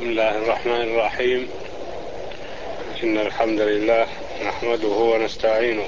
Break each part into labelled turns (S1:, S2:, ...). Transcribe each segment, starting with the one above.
S1: بسم الله الرحمن الرحيم. إن الحمد لله نحمده ونستعينه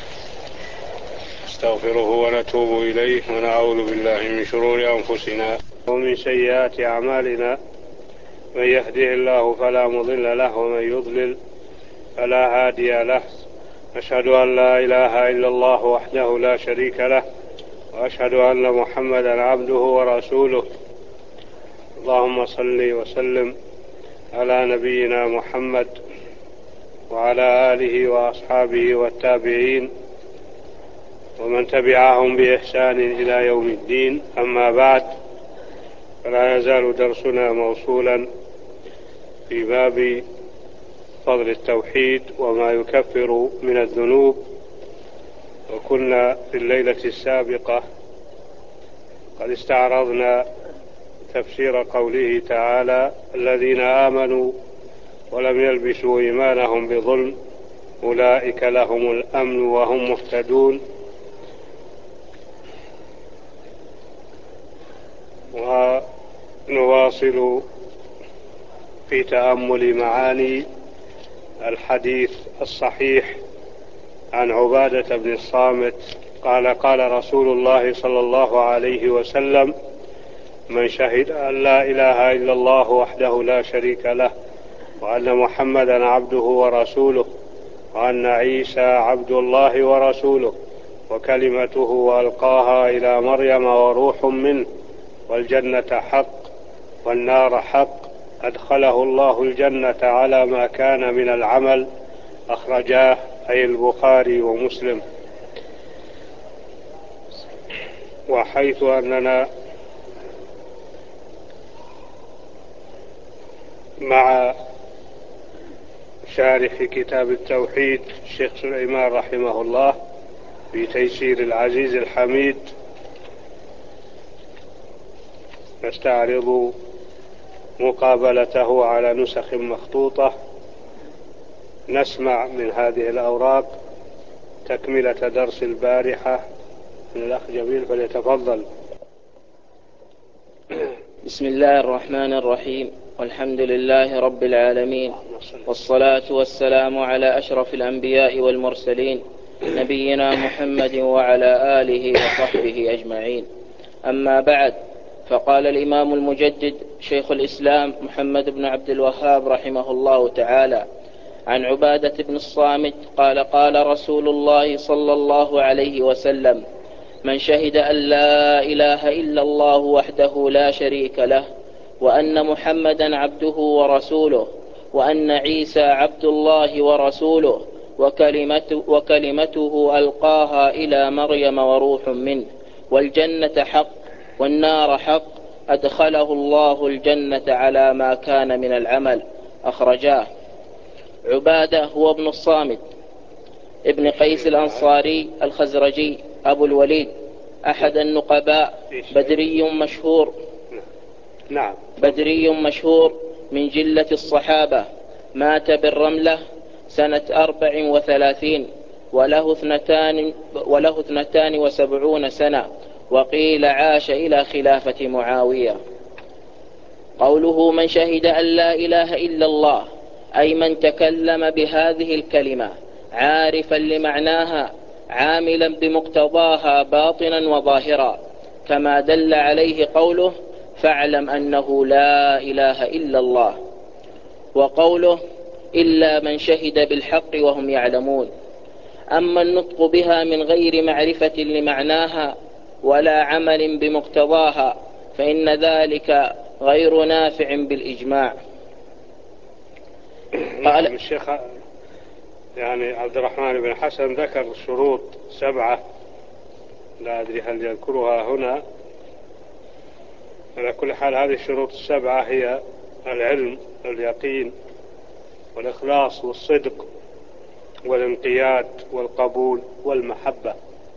S1: نستغفره ونتوب إليه ونعوذ بالله من شرور أنفسنا ومن سيئات أعمالنا. من يهده الله فلا مضل له ومن يضلل فلا هادي له. أشهد أن لا إله إلا الله وحده لا شريك له وأشهد أن محمدا عبده ورسوله. اللهم صل وسلم على نبينا محمد وعلى آله وأصحابه والتابعين ومن تبعهم بإحسان إلى يوم الدين. أما بعد، فلا يزال درسنا موصولا في باب فضل التوحيد وما يكفر من الذنوب. وكنا في الليلة السابقة قد استعرضنا تفسير قوله تعالى: الذين آمنوا ولم يلبسوا إيمانهم بظلم أولئك لهم الأمن وهم مهتدون. ونواصل في تأمل معاني الحديث الصحيح عن عبادة بن الصامت قال: قال رسول الله صلى الله عليه وسلم: من شهد أن لا إله إلا الله وحده لا شريك له وأن محمدا عبده ورسوله وأن عيسى عبد الله ورسوله وكلمته ألقاها إلى مريم وروح منه والجنة حق والنار حق أدخله الله الجنة على ما كان من العمل. أخرجاه أي البخاري ومسلم. وحيث أننا مع شارح كتاب التوحيد الشيخ سليمان رحمه الله في تيسير العزيز الحميد، نستعرض مقابلته على نسخ مخطوطة. نسمع من هذه الأوراق تكملة درس البارحة من الأخ جميل، فليتفضل.
S2: بسم الله الرحمن الرحيم، والحمد لله رب العالمين، والصلاة والسلام على أشرف الأنبياء والمرسلين نبينا محمد وعلى آله وصحبه أجمعين. أما بعد، فقال الإمام المجدد شيخ الإسلام محمد بن عبد الوهاب رحمه الله تعالى عن عبادة بن الصامت قال: قال رسول الله صلى الله عليه وسلم: من شهد أن لا إله إلا الله وحده لا شريك له وأن محمدا عبده ورسوله وأن عيسى عبد الله ورسوله وكلمته ألقاها إلى مريم وروح منه والجنة حق والنار حق أدخله الله الجنة على ما كان من العمل. أخرجاه. عبادة هو ابن الصامت ابن قيس الأنصاري الخزرجي أبو الوليد، أحد النقباء، بدري مشهور من جلة الصحابة. مات بالرملة سنة 34 وله 72 سنة، وقيل عاش إلى خلافة معاوية. قوله: من شهد أن لا إله إلا الله، أي من تكلم بهذه الكلمة عارفا لمعناها عاملا بمقتضاها باطنا وظاهرا، كما دل عليه قوله: فاعلم أنه لا إله إلا الله. وقوله: إلا من شهد بالحق وهم يعلمون. أما النطق بها من غير معرفة لمعناها ولا عمل بمقتضاها فإن ذلك غير نافع بالإجماع.
S1: قال الشيخ عبد الرحمن بن حسن ذكر شروط 7، لا أدري هل يذكرها هنا. على كل حال، هذه الشروط 7 هي العلم واليقين والإخلاص والصدق والانقياد والقبول والمحبة.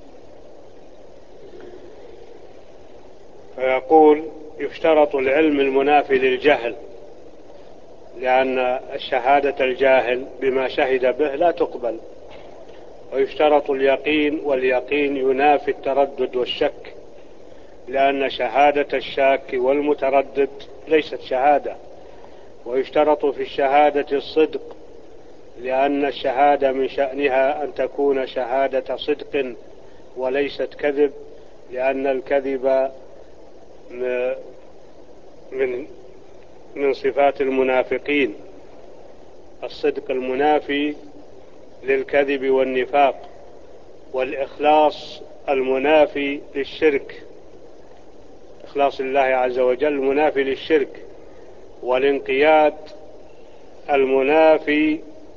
S1: فيقول: يشترط العلم المنافي للجهل، لأن الشهادة الجاهل بما شهد به لا تقبل. ويشترط اليقين، واليقين ينافي التردد والشك، لأن شهادة الشاك والمتردد ليست شهادة، ويشترط في الشهادة الصدق، لأن الشهادة من شأنها أن تكون شهادة صدق وليست كذب، لأن الكذب من صفات المنافقين. الصدق المنافي للكذب والنفاق، والإخلاص المنافي للشرك، إخلاص الله عز وجل المنافي للشرك، والانقياد المنافي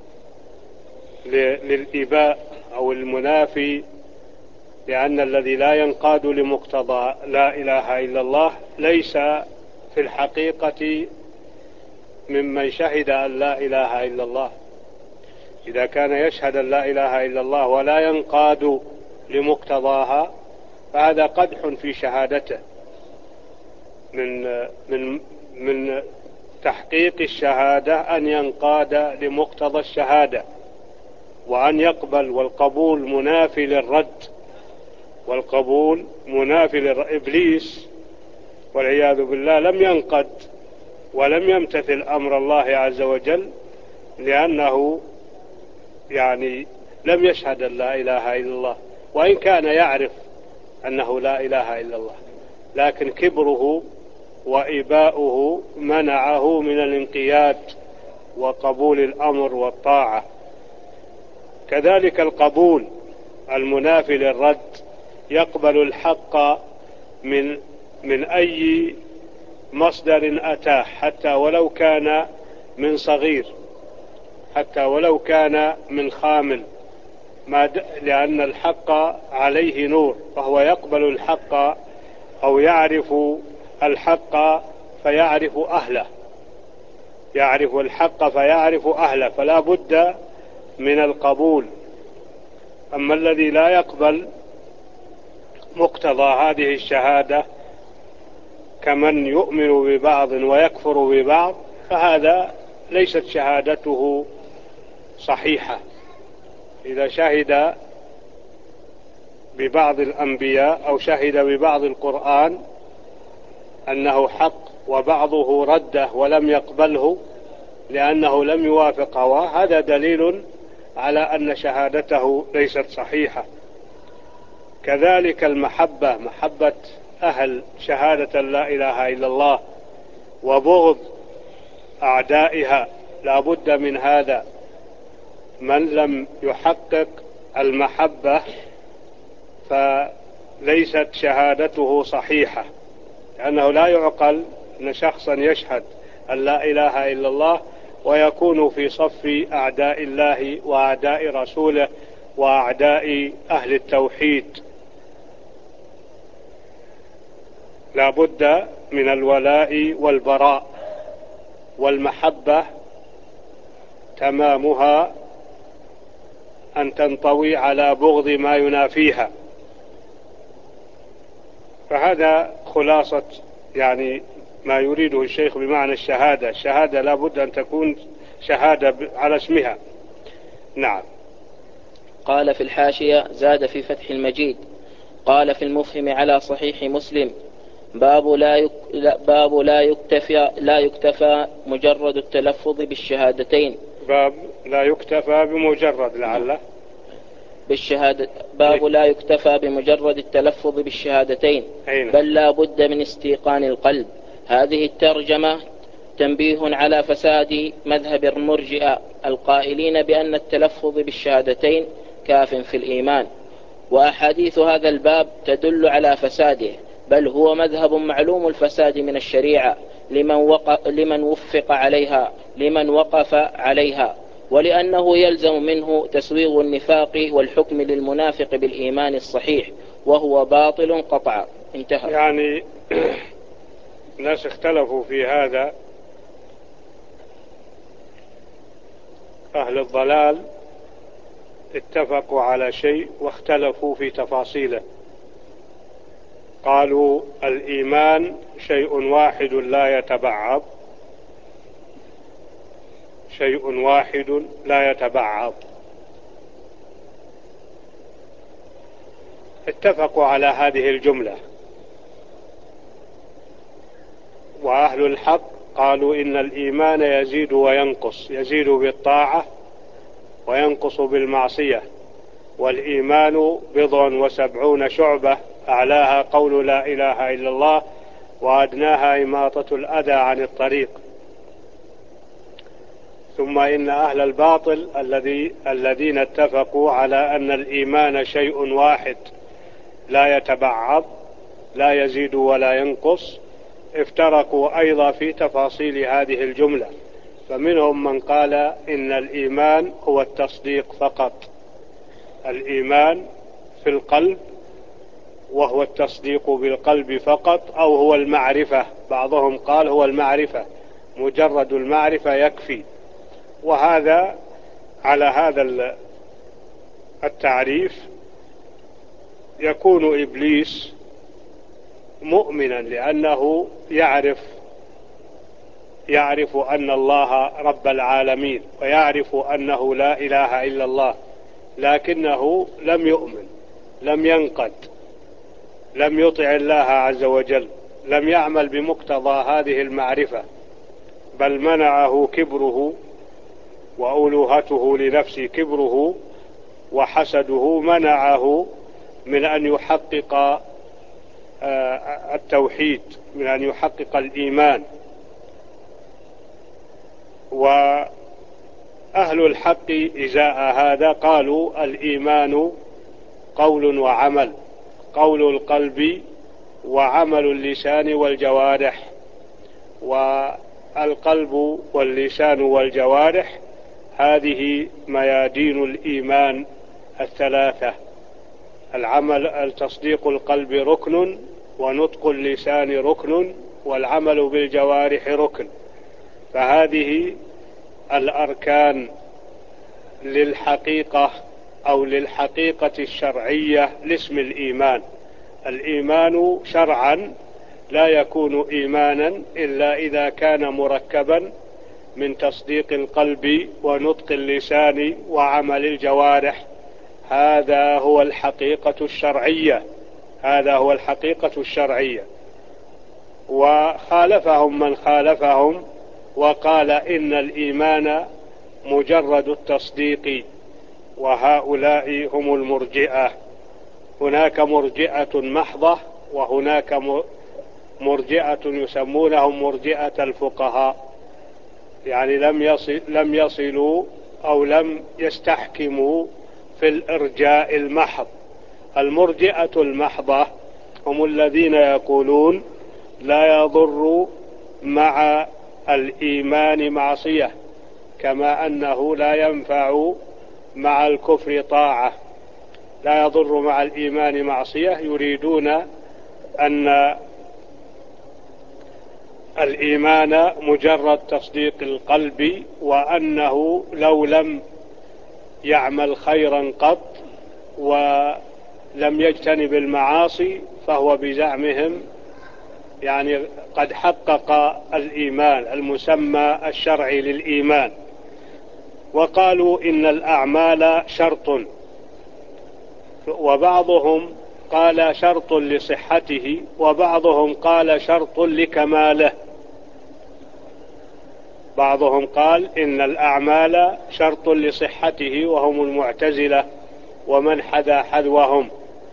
S1: للإباء أو المنافي، لأن الذي لا ينقاد لمقتضى لا إله إلا الله ليس في الحقيقة ممن شهد أن لا إله إلا الله. إذا كان يشهد أن لا إله إلا الله ولا ينقاد لمقتضاها فهذا قدح في شهادته. من تحقيق الشهادة أن ينقاد لمقتضى الشهادة وأن يقبل، والقبول منافي للرد، والقبول منافي إبليس والعياذ بالله لم ينقد ولم يمتثل أمر الله عز وجل، لأنه لم يشهد أن لا إله إلا الله، وإن كان يعرف أنه لا إله إلا الله، لكن كبره وإباؤه منعه من الانقياد وقبول الأمر والطاعة. كذلك القبول المنافي للرد يقبل الحق من أي مصدر أتاه، حتى ولو كان من صغير، حتى ولو كان من خامل، لأن الحق عليه نور، فهو يقبل الحق أو يعرف الحق فيعرف أهله، يعرف الحق فيعرف أهله، فلا بد من القبول. أما الذي لا يقبل مقتضى هذه الشهادة كمن يؤمن ببعض ويكفر ببعض، فهذا ليست شهادته صحيحة. إذا شهد ببعض الأنبياء أو شهد ببعض القرآن أنه حق وبعضه رده ولم يقبله لأنه لم يوافق هواه، هذا دليل على أن شهادته ليست صحيحة. كذلك المحبة، محبة أهل شهادة لا إله إلا الله وبغض أعدائها، لا بد من هذا. من لم يحقق المحبة فليست شهادته صحيحة، لأنه لا يعقل أن شخصا يشهد أن لا إله إلا الله ويكون في صف أعداء الله وأعداء رسوله وأعداء أهل التوحيد. لا بد من الولاء والبراء، والمحبة تمامها أن تنطوي على بغض ما ينافيها. فهذا خلاصة ما يريده الشيخ بمعنى الشهادة. الشهادة لا بد أن تكون شهادة على اسمها. نعم.
S2: قال في الحاشية: زاد في فتح المجيد. قال في المفهم على صحيح مسلم: باب لا يكتفى مجرد التلفظ بالشهادتين.
S1: باب لا يكتفى بمجرد لعله
S2: بالشهادة. باب لا يكتفى بمجرد التلفظ بالشهادتين، بل لا بد من استيقان القلب. هذه الترجمة تنبيه على فساد مذهب المرجئة القائلين بأن التلفظ بالشهادتين كاف في الإيمان، وأحاديث هذا الباب تدل على فساده، بل هو مذهب معلوم الفساد من الشريعة لمن وقف عليها، ولأنه يلزم منه تسويغ النفاق والحكم للمنافق بالإيمان الصحيح، وهو باطل قطعا. انتهى.
S1: الناس اختلفوا في هذا، أهل الضلال اتفقوا على شيء واختلفوا في تفاصيله. قالوا الإيمان شيء واحد لا يتبعض، شيء واحد لا يتبعض. اتفقوا على هذه الجملة، وأهل الحق قالوا إن الإيمان يزيد وينقص، يزيد بالطاعة وينقص بالمعصية، والإيمان 70 شعبة، أعلاها قول لا إله إلا الله وأدناها إماطة الأذى عن الطريق. ثم إن أهل الباطل الذين اتفقوا على أن الإيمان شيء واحد لا يتبعض لا يزيد ولا ينقص، افترقوا أيضا في تفاصيل هذه الجملة، فمنهم من قال إن الإيمان هو التصديق فقط، الإيمان في القلب وهو التصديق بالقلب فقط، أو هو المعرفة، بعضهم قال هو المعرفة، مجرد المعرفة يكفي. وهذا على هذا التعريف يكون إبليس مؤمنا، لأنه يعرف أن الله رب العالمين، ويعرف أنه لا إله إلا الله، لكنه لم يؤمن، لم ينقد، لم يطع الله عز وجل، لم يعمل بمقتضى هذه المعرفة، بل منعه كبره وألوهته لنفسه، كبره وحسده منعه من أن يحقق التوحيد، من أن يحقق الإيمان. وأهل الحق إزاء هذا قالوا الإيمان قول وعمل، قول القلب وعمل اللسان والجوارح، والقلب واللسان والجوارح هذه ميادين الإيمان الثلاثة. تصديق القلب ركن، ونطق اللسان ركن، والعمل بالجوارح ركن، فهذه الأركان للحقيقة أو للحقيقة الشرعية لاسم الإيمان. الإيمان شرعا لا يكون إيمانا إلا إذا كان مركبا من تصديق القلب ونطق اللسان وعمل الجوارح. هذا هو الحقيقة الشرعية، هذا هو الحقيقة الشرعية. وخالفهم من خالفهم وقال إن الإيمان مجرد التصديق، وهؤلاء هم المرجئة. هناك مرجئة محضة، وهناك مرجئة يسمونهم مرجئة الفقهاء، يعني لم يصلوا أو لم يستحكموا في الإرجاء المحض. المرجئة المحضة هم الذين يقولون لا يضر مع الإيمان معصية، كما أنه لا ينفع مع الكفر طاعة. لا يضر مع الإيمان معصية، يريدون أن الإيمان مجرد تصديق القلب، وأنه لو لم يعمل خيرا قط ولم يجتنب المعاصي فهو بزعمهم يعني قد حقق الإيمان، المسمى الشرعي للإيمان. وقالوا إن الأعمال شرط، وبعضهم قال شرط لصحته، وبعضهم قال شرط لكماله. بعضهم قال إن الأعمال شرط لصحته، وهم المعتزلة ومن حذا حذوهم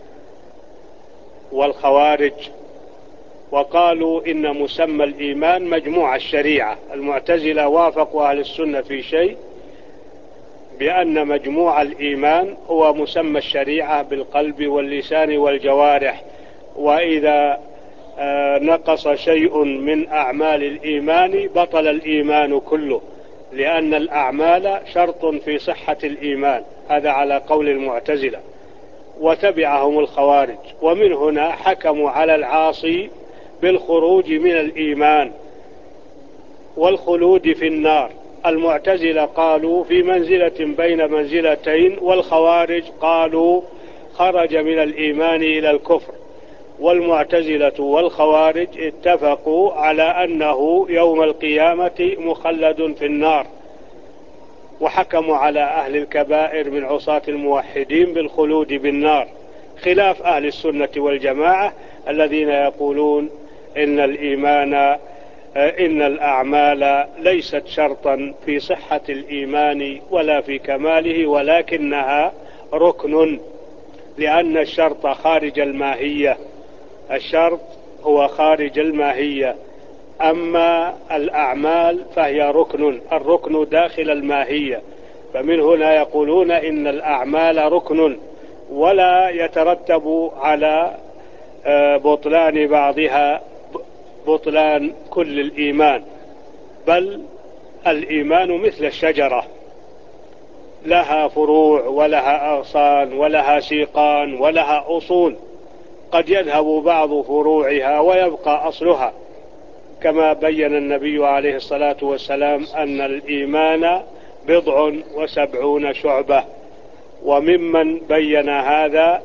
S1: والخوارج. وقالوا إن مسمى الإيمان مجموع الشريعة. المعتزلة وافقوا أهل السنة في شيء، بأن مجموع الإيمان هو مسمى الشريعة بالقلب واللسان والجوارح، وإذا نقص شيء من أعمال الإيمان بطل الإيمان كله، لأن الأعمال شرط في صحة الإيمان. هذا على قول المعتزلة، وتبعهم الخوارج. ومن هنا حكموا على العاصي بالخروج من الإيمان والخلود في النار. المعتزلة قالوا في منزلة بين منزلتين، والخوارج قالوا خرج من الإيمان إلى الكفر. والمعتزلة والخوارج اتفقوا على أنه يوم القيامة مخلد في النار، وحكموا على أهل الكبائر من عصاة الموحدين بالخلود بالنار، خلاف أهل السنة والجماعة الذين يقولون إن الإيمان إن الأعمال ليست شرطا في صحة الإيمان ولا في كماله، ولكنها ركن، لأن الشرط خارج الماهية. الشرط هو خارج الماهية، أما الأعمال فهي ركن، الركن داخل الماهية. فمن هنا يقولون إن الأعمال ركن، ولا يترتب على بطلان بعضها بطلان كل الإيمان، بل الإيمان مثل الشجرة، لها فروع ولها أغصان ولها سيقان ولها أصول، قد يذهب بعض فروعها ويبقى أصلها، كما بين النبي عليه الصلاة والسلام أن الإيمان 70 شعبة. وممن بين هذا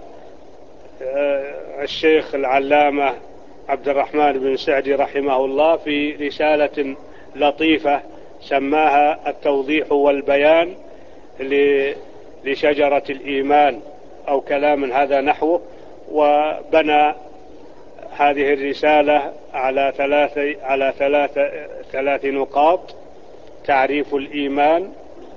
S1: الشيخ العلامة عبد الرحمن بن سعدي رحمه الله في رسالة لطيفة سماها التوضيح والبيان لشجرة الإيمان أو كلام هذا نحوه، وبنى هذه الرسالة على ثلاث نقاط: تعريف الإيمان،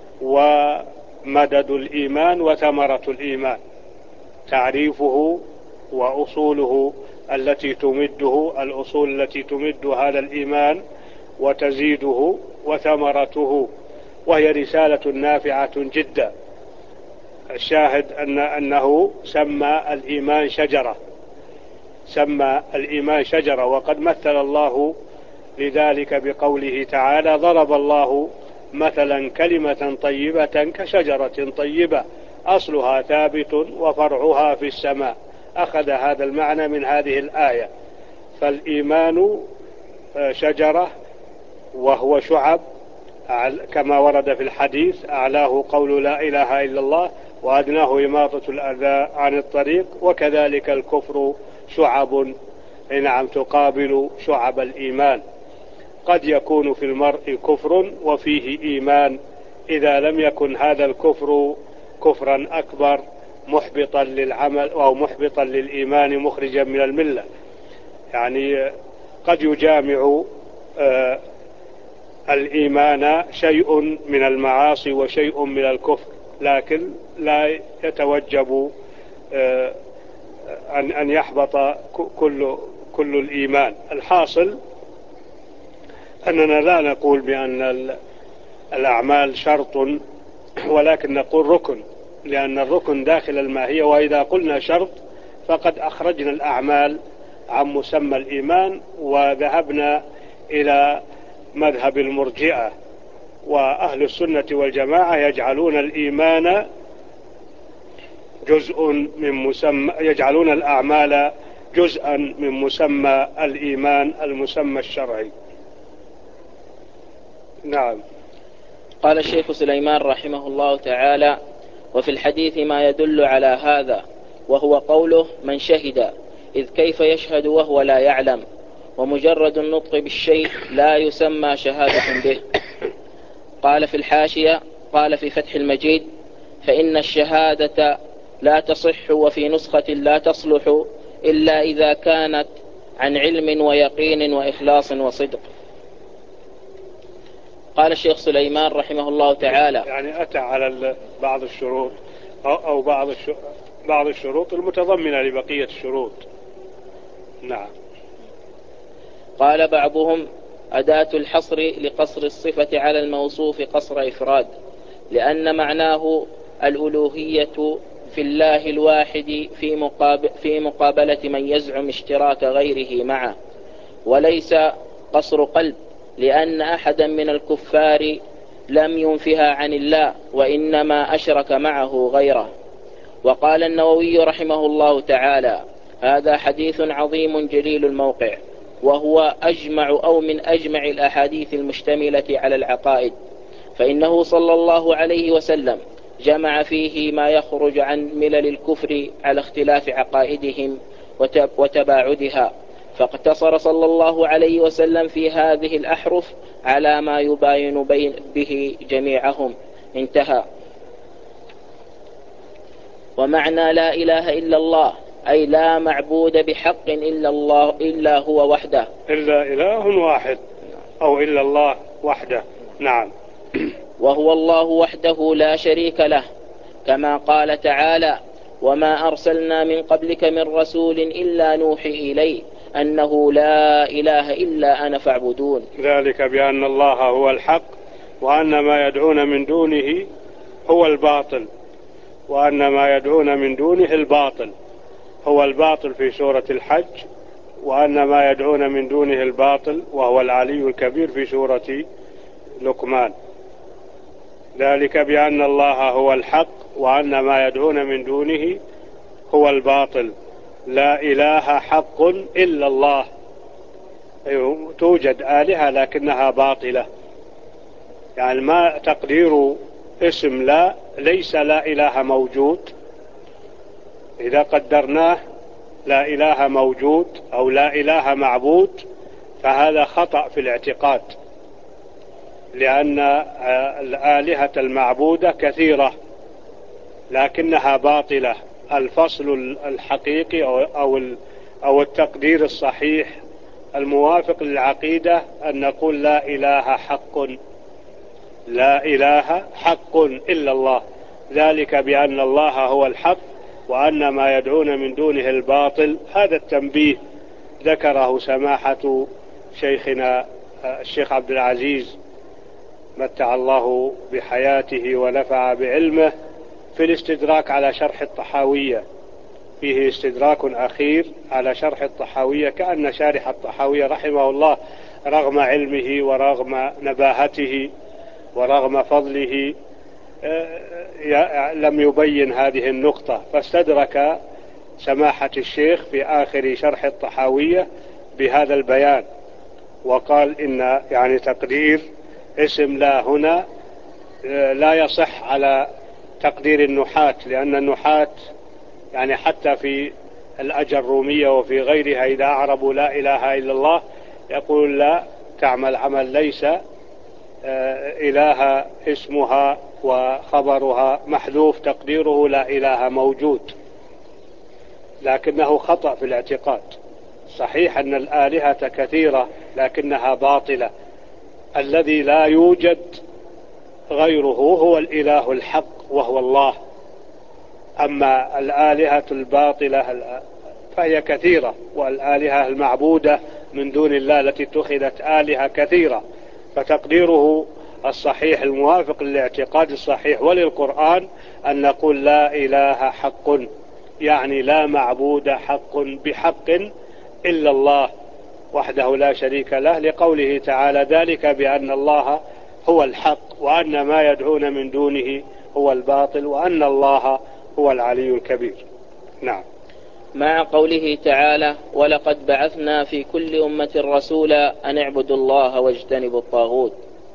S1: ومدد الإيمان، وثمرة الإيمان. تعريفه وأصوله التي تمده، الأصول التي تمد هذا الإيمان وتزيده، وثمرته، وهي رسالة نافعة جدا. الشاهد أنه سمى الإيمان شجرة، وقد مثل الله لذلك بقوله تعالى: ضرب الله مثلا كلمة طيبة كشجرة طيبة أصلها ثابت وفرعها في السماء. أخذ هذا المعنى من هذه الآية. فالإيمان شجرة، وهو شعب كما ورد في الحديث: أعلاه قول لا إله إلا الله، وأدناه إماطة الأذى عن الطريق. وكذلك الكفر شعب، نعم، تقابل شعب الإيمان. قد يكون في المرء كفر وفيه إيمان، إذا لم يكن هذا الكفر كفرا أكبر محبطا للعمل أو محبطا للإيمان مخرجا من الملة. يعني قد يجامع الإيمان شيء من المعاصي وشيء من الكفر، لكن لا يتوجب أن يحبط كل الإيمان. الحاصل أننا لا نقول بأن الأعمال شرط، ولكن نقول ركن، لأن الركن داخل الماهية. وإذا قلنا شرط فقد أخرجنا الأعمال عن مسمى الإيمان، وذهبنا إلى مذهب المرجئة. وأهل السنة والجماعة يجعلون الإيمان يجعلون الأعمال جزءا من مسمى الإيمان، المسمى الشرعي. نعم.
S2: قال الشيخ سليمان رحمه الله تعالى: وفي الحديث ما يدل على هذا، وهو قوله: من شهد، إذ كيف يشهد وهو لا يعلم، ومجرد النطق بالشيء لا يسمى شهادة به. قال في الحاشية، قال في فتح المجيد: فإن الشهادة لا تصح، وفي نسخة لا تصلح إلا إذا كانت عن علم ويقين وإخلاص وصدق. قال الشيخ سليمان رحمه الله تعالى:
S1: يعني أتى على بعض الشروط أو بعض الشروط المتضمنة لبقية الشروط. نعم.
S2: قال بعضهم: أداة الحصر لقصر الصفة على الموصوف قصر إفراد، لأن معناه الألوهية في الله الواحد في مقابلة من يزعم اشتراك غيره معه، وليس قصر قلب، لأن أحدا من الكفار لم ينفها عن الله، وإنما أشرك معه غيره. وقال النووي رحمه الله تعالى: هذا حديث عظيم جليل الموقع، وهو أجمع أو من أجمع الأحاديث المشتملة على العقائد، فإنه صلى الله عليه وسلم جمع فيه ما يخرج عن ملل الكفر على اختلاف عقائدهم وتباعدها، فاقتصر صلى الله عليه وسلم في هذه الأحرف على ما يباين به جميعهم. انتهى. ومعنى لا إله إلا الله أي لا معبود بحق إلا الله، إلا هو وحده،
S1: إلا إله واحد. أو إلا الله وحده. نعم.
S2: وهو الله وحده لا شريك له، كما قال تعالى: وما أرسلنا من قبلك من رسول إلا نوحي إليه أنه لا إله إلا أنا فاعبدون.
S1: ذلك بأن الله هو الحق وأن ما يدعون من دونه هو الباطل، وأن ما يدعون من دونه الباطل هو الباطل في سورة الحج، وأن ما يدعون من دونه الباطل وهو العلي الكبير في سورة لقمان. ذلك بأن الله هو الحق وأن ما يدعون من دونه هو الباطل، لا إله حق إلا الله. توجد آلهة لكنها باطلة، يعني ما تقدير اسم لا، ليس لا إله موجود. إذا قدرناه لا إله موجود أو لا إله معبود فهذا خطأ في الاعتقاد، لأن الآلهة المعبودة كثيرة لكنها باطلة. الفصل الحقيقي أو التقدير الصحيح الموافق للعقيدة أن نقول لا إله حق، لا إله حق إلا الله. ذلك بأن الله هو الحق وأن ما يدعون من دونه الباطل. هذا التنبيه ذكره سماحة شيخنا الشيخ عبد العزيز متع الله بحياته ونفع بعلمه في الاستدراك على شرح الطحاوية. فيه استدراك أخير على شرح الطحاوية، كأن شارح الطحاوية رحمه الله رغم علمه ورغم نباهته ورغم فضله لم يبين هذه النقطة، فاستدرك سماحة الشيخ في آخر شرح الطحاوية بهذا البيان، وقال إن يعني تقدير اسم لا هنا لا يصح على تقدير النحاة، لأن النحاة يعني حتى في الأجرومية وفي غيرها إذا أعربوا لا إله إلا الله يقول لا تعمل عمل ليس إله اسمها وخبرها محذوف تقديره لا إله موجود، لكنه خطأ في الاعتقاد. صحيح أن الآلهة كثيرة لكنها باطلة. الذي لا يوجد غيره هو الإله الحق وهو الله. أما الآلهة الباطلة فهي كثيرة، والآلهة المعبودة من دون الله التي اتخذت آلهة كثيرة. فتقديره الصحيح الموافق للاعتقاد الصحيح وللقرآن أن نقول لا إله حق، يعني لا معبود حق بحق إلا الله وحده لا شريك له، لقوله تعالى: ذلك بأن الله هو الحق وأن ما يدعون من دونه هو الباطل وأن الله هو العلي الكبير. نعم.
S2: مع قوله تعالى: ولقد بعثنا في كل أمة رسولا أن اعبدوا الله واجتنبوا الطاغوت،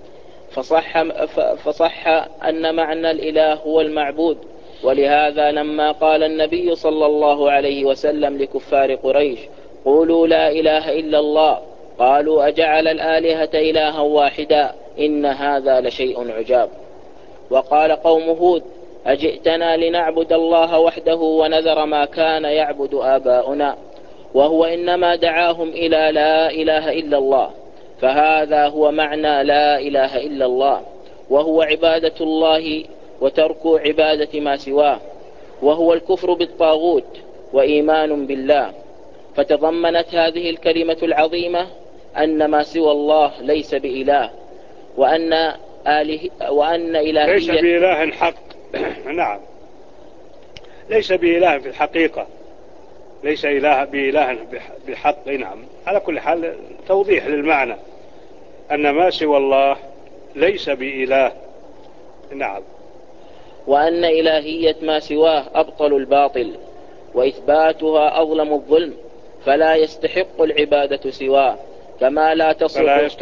S2: فصح أن معنى الإله هو المعبود. ولهذا لما قال النبي صلى الله عليه وسلم لكفار قريش: قولوا لا إله إلا الله، قالوا: أجعل الآلهة إلها واحدا إن هذا لشيء عجاب. وقال قوم هود: أجئتنا لنعبد الله وحده ونذر ما كان يعبد آباؤنا، وهو إنما دعاهم إلى لا إله إلا الله. فهذا هو معنى لا إله إلا الله، وهو عبادة الله وترك عبادة ما سواه، وهو الكفر بالطاغوت وإيمان بالله. فتضمنت هذه الكلمة العظيمة أن ما سوى الله ليس بإله، وأن إلهية
S1: ليس بإله حق. نعم، ليس بإله في الحقيقة، ليس بإله بحق. نعم، على كل حال توضيح للمعنى أن ما سوى الله ليس بإله. نعم.
S2: وأن إلهية ما سواه أبطل الباطل وإثباتها أظلم الظلم، فلا يستحق العبادة سواه كما لا تصلح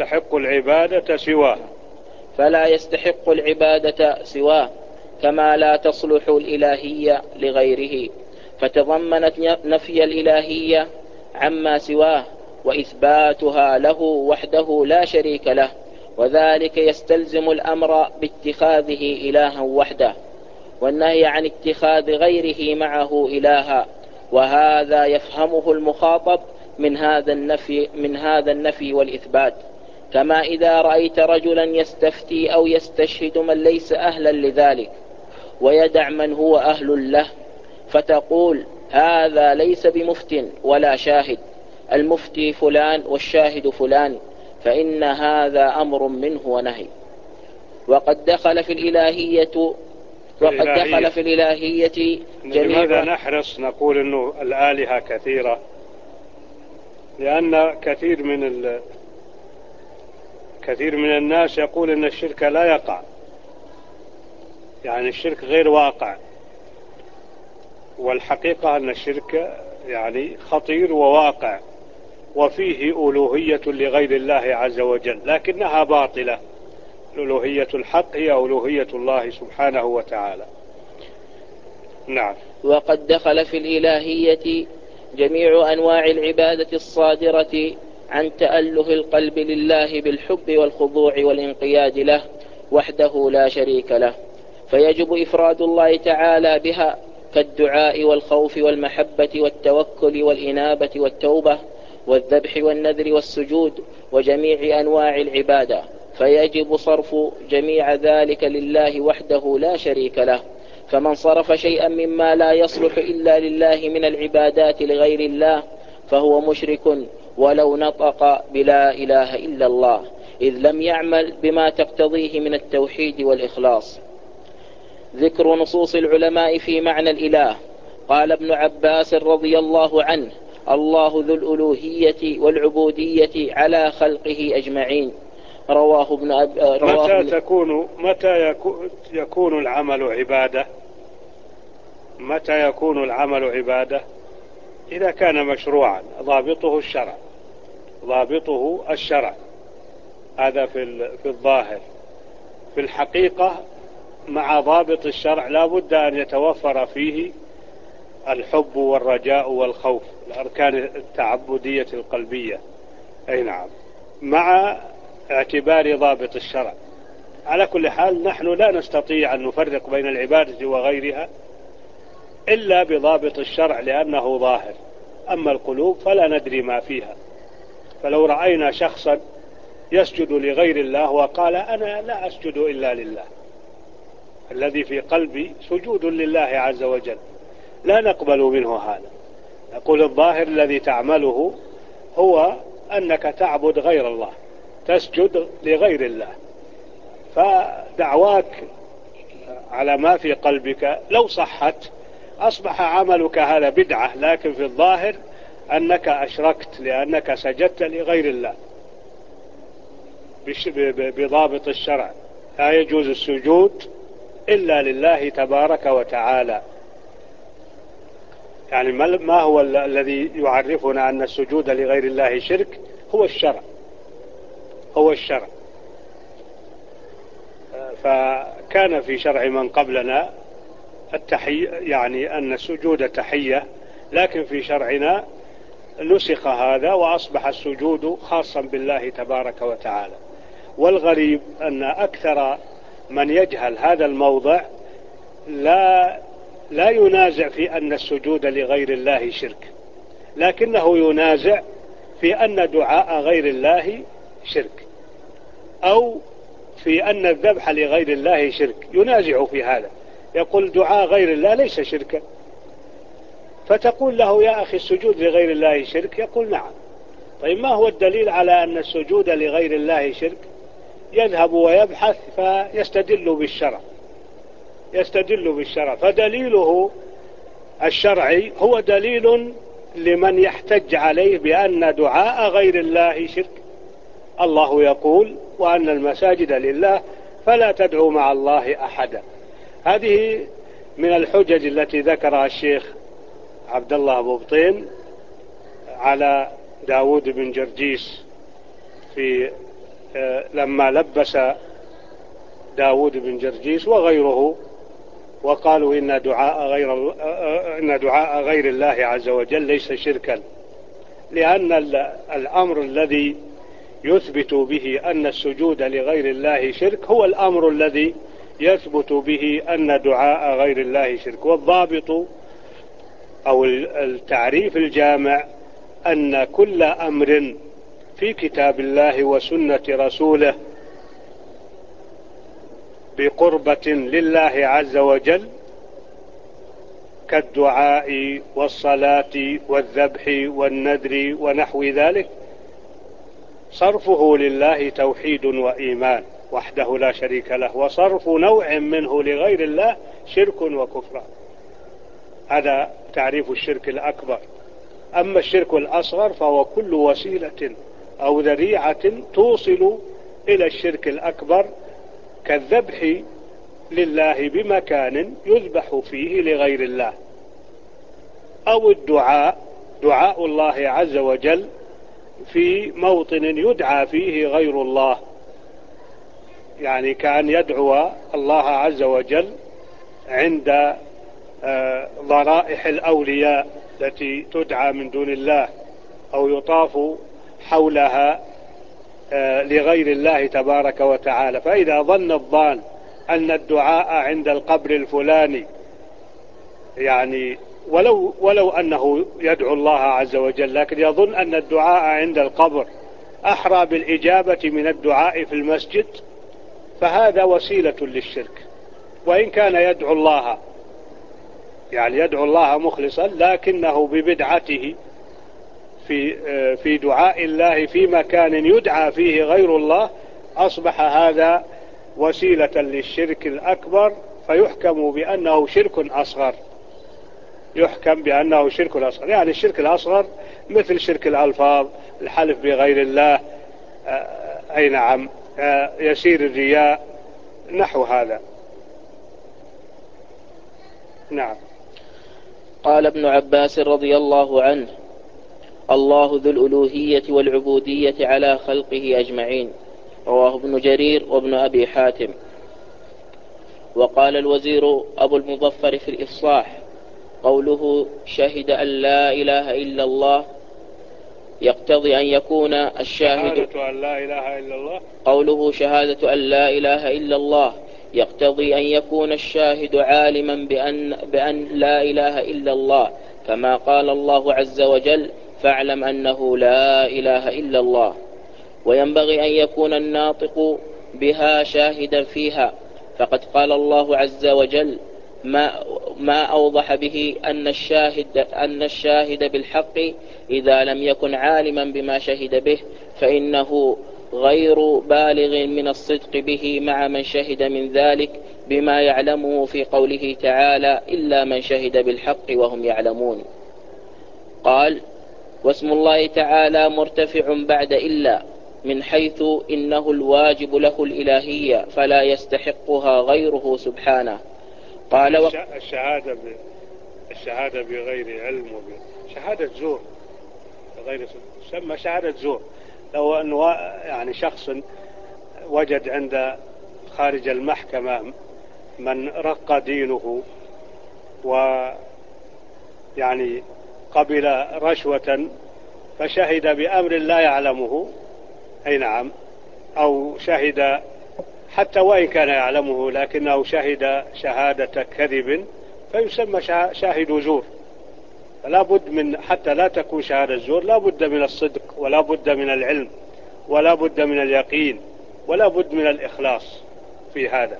S2: كما لا تصلح الإلهية لغيره. فتضمنت نفي الإلهية عما سواه وإثباتها له وحده لا شريك له، وذلك يستلزم الأمر باتخاذه إلها وحده، والنهي عن اتخاذ غيره معه إلها. وهذا يفهمه المخاطب من هذا النفي والإثبات، كما إذا رأيت رجلا يستفتي أو يستشهد من ليس أهلا لذلك ويدع من هو أهل له، فتقول هذا ليس بمفت ولا شاهد، المفتي فلان والشاهد فلان، فإن هذا أمر منه ونهي. وقد دخل في الإلهية
S1: لماذا
S2: جميع.
S1: نحرص نقول أنه الآلهة كثيرة؟ لأن كثير من الناس يقول أن الشرك لا يقع، يعني الشرك غير واقع، والحقيقة أن الشرك يعني خطير وواقع، وفيه ألوهية لغير الله عز وجل، لكنها باطلة. الألوهية الحق هي ألوهية الله سبحانه وتعالى. نعم.
S2: وقد دخل في الإلهية جميع أنواع العبادة الصادرة عن تأله القلب لله بالحب والخضوع والانقياد له وحده لا شريك له، فيجب إفراد الله تعالى بها كالدعاء والخوف والمحبة والتوكل والإنابة والتوبة والذبح والنذر والسجود وجميع أنواع العبادة، فيجب صرف جميع ذلك لله وحده لا شريك له. فمن صرف شيئا مما لا يصلح إلا لله من العبادات لغير الله فهو مشرك ولو نطق بلا إله إلا الله، إذ لم يعمل بما تقتضيه من التوحيد والإخلاص. ذكر نصوص العلماء في معنى الإله. قال ابن عباس رضي الله عنه: الله ذو الألوهية والعبودية على خلقه أجمعين.
S1: متى يكون العمل عبادة؟ متى يكون العمل عبادة؟ إذا كان مشروعا، ضابطه الشرع. هذا في الظاهر. في الحقيقة مع ضابط الشرع لا بد أن يتوفر فيه الحب والرجاء والخوف، الأركان التعبدية القلبية. أي نعم، مع اعتبار ضابط الشرع. على كل حال نحن لا نستطيع أن نفرق بين العبادة وغيرها إلا بضابط الشرع لأنه ظاهر. أما القلوب فلا ندري ما فيها. فلو رأينا شخصا يسجد لغير الله وقال أنا لا أسجد إلا لله، الذي في قلبي سجود لله عز وجل، لا نقبل منه هذا. نقول الظاهر الذي تعمله هو أنك تعبد غير الله، تسجد لغير الله، فدعواك على ما في قلبك لو صحت أصبح عملك هذا بدعة، لكن في الظاهر أنك أشركت لأنك سجدت لغير الله بضابط الشرع. لا يجوز السجود إلا لله تبارك وتعالى. يعني ما هو الذي يعرفنا أن السجود لغير الله شرك؟ هو الشرع. فكان في شرع من قبلنا التحية، يعني أن السجود تحية، لكن في شرعنا نسخ هذا وأصبح السجود خاصا بالله تبارك وتعالى. والغريب أن أكثر من يجهل هذا الموضع لا ينازع في أن السجود لغير الله شرك، لكنه ينازع في أن دعاء غير الله شرك، أو في أن الذبح لغير الله شرك. ينازع في هذا، يقول دعاء غير الله ليس شركا، فتقول له يا أخي السجود لغير الله شرك، يقول نعم. طيب ما هو الدليل على أن السجود لغير الله شرك؟ يذهب ويبحث فيستدل بالشرع، فدليله الشرعي هو دليل لمن يحتج عليه بأن دعاء غير الله شرك. الله يقول وأن المساجد لله فلا تدعوا مع الله أحدا. هذه من الحجج التي ذكرها الشيخ عبد الله ببطين على داود بن جرجيس لما لبس داود بن جرجيس وغيره وقالوا إن دعاء غير الله عز وجل ليس شركا، لأن الأمر الذي يثبت به أن السجود لغير الله شرك هو الأمر الذي يثبت به أن دعاء غير الله شرك. والضابط أو التعريف الجامع أن كل أمر في كتاب الله وسنة رسوله بقربة لله عز وجل كالدعاء والصلاة والذبح والنذر ونحو ذلك، صرفه لله توحيد وإيمان وحده لا شريك له، وصرف نوع منه لغير الله شرك وكفر. هذا تعريف الشرك الأكبر. أما الشرك الأصغر فهو كل وسيلة أو ذريعة توصل إلى الشرك الأكبر، كالذبح لله بمكان يذبح فيه لغير الله، أو الدعاء، دعاء الله عز وجل في موطن يدعى فيه غير الله، يعني كأن يدعو الله عز وجل عند ضرائح الأولياء التي تدعى من دون الله، أو يطاف حولها لغير الله تبارك وتعالى. فإذا ظن الظان أن الدعاء عند القبر الفلاني، يعني ولو أنه يدعو الله عز وجل، لكن يظن أن الدعاء عند القبر أحرى بالإجابة من الدعاء في المسجد، فهذا وسيلة للشرك. وإن كان يدعو الله، يعني يدعو الله مخلصا، لكنه ببدعته في دعاء الله في مكان يدعى فيه غير الله، أصبح هذا وسيلة للشرك الأكبر، فيحكم بأنه شرك أصغر. يحكم بأنه شرك أصغر. يعني الشرك الأصغر مثل شرك الألفاظ، الحلف بغير الله، أي نعم، يسير الرياء، نحو هذا. نعم.
S2: قال ابن عباس رضي الله عنه: الله ذو الألوهية والعبودية على خلقه أجمعين. رواه ابن جرير وابن أبي حاتم. وقال الوزير أبو المظفر في الإفصاح: قوله شهد أن لا إله إلا الله يقتضي أن يكون الشاهد
S1: شهادة أن لا إله إلا الله.
S2: قوله شهادة أن لا إله إلا الله يقتضي أن يكون الشاهد عالما بأن لا إله إلا الله، كما قال الله عز وجل: فاعلم أنه لا إله إلا الله. وينبغي أن يكون الناطق بها شاهدا فيها، فقد قال الله عز وجل ما أوضح به أن الشاهد بالحق إذا لم يكن عالما بما شهد به فإنه غير بالغ من الصدق به مع من شهد من ذلك بما يعلمه في قوله تعالى: إلا من شهد بالحق وهم يعلمون. قال: واسم الله تعالى مرتفع بعد إلا، من حيث إنه الواجب له الإلهية فلا يستحقها غيره سبحانه. قال:
S1: الشهادة بغير علم، شهادة زور غير تسمى شهادة زور. لو أنه يعني شخص وجد عند خارج المحكمة من رق دينه ويعني قبل رشوة فشهد بأمر لا يعلمه، أي نعم، أو شهد حتى وإن كان يعلمه لكنه شهد شهادة كذب، فيسمى شاهد زور. فلا بد من، حتى لا تكون شهادة زور، لا بد من الصدق، ولا بد من العلم، ولا بد من اليقين، ولا بد من الإخلاص في هذا.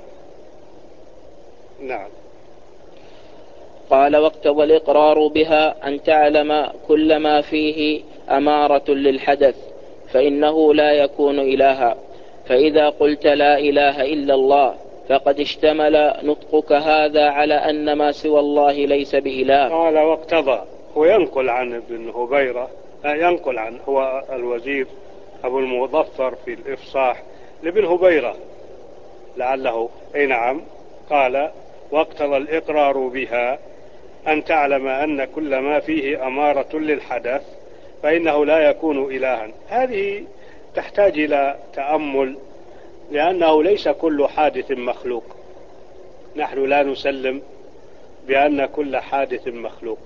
S1: نعم.
S2: قال: واقتضى الإقرار بها أن تعلم كل ما فيه أمارة للحدث، فإنه لا يكون إلها. فإذا قلت لا إله إلا الله فقد اشتمل نطقك هذا على أن ما سوى الله ليس بإله.
S1: قال: واقتضى، وينقل عن ابن هبيرة، ينقل عن هو الوزير أبو المظفر في الإفصاح لابن هبيرة لعله، أي نعم، قال: واقتضى الإقرار بها أن تعلم أن كل ما فيه أمارة للحدث فإنه لا يكون إلها. هذه تحتاج إلى تأمل، لأنه ليس كل حادث مخلوق. نحن لا نسلم بأن كل حادث مخلوق.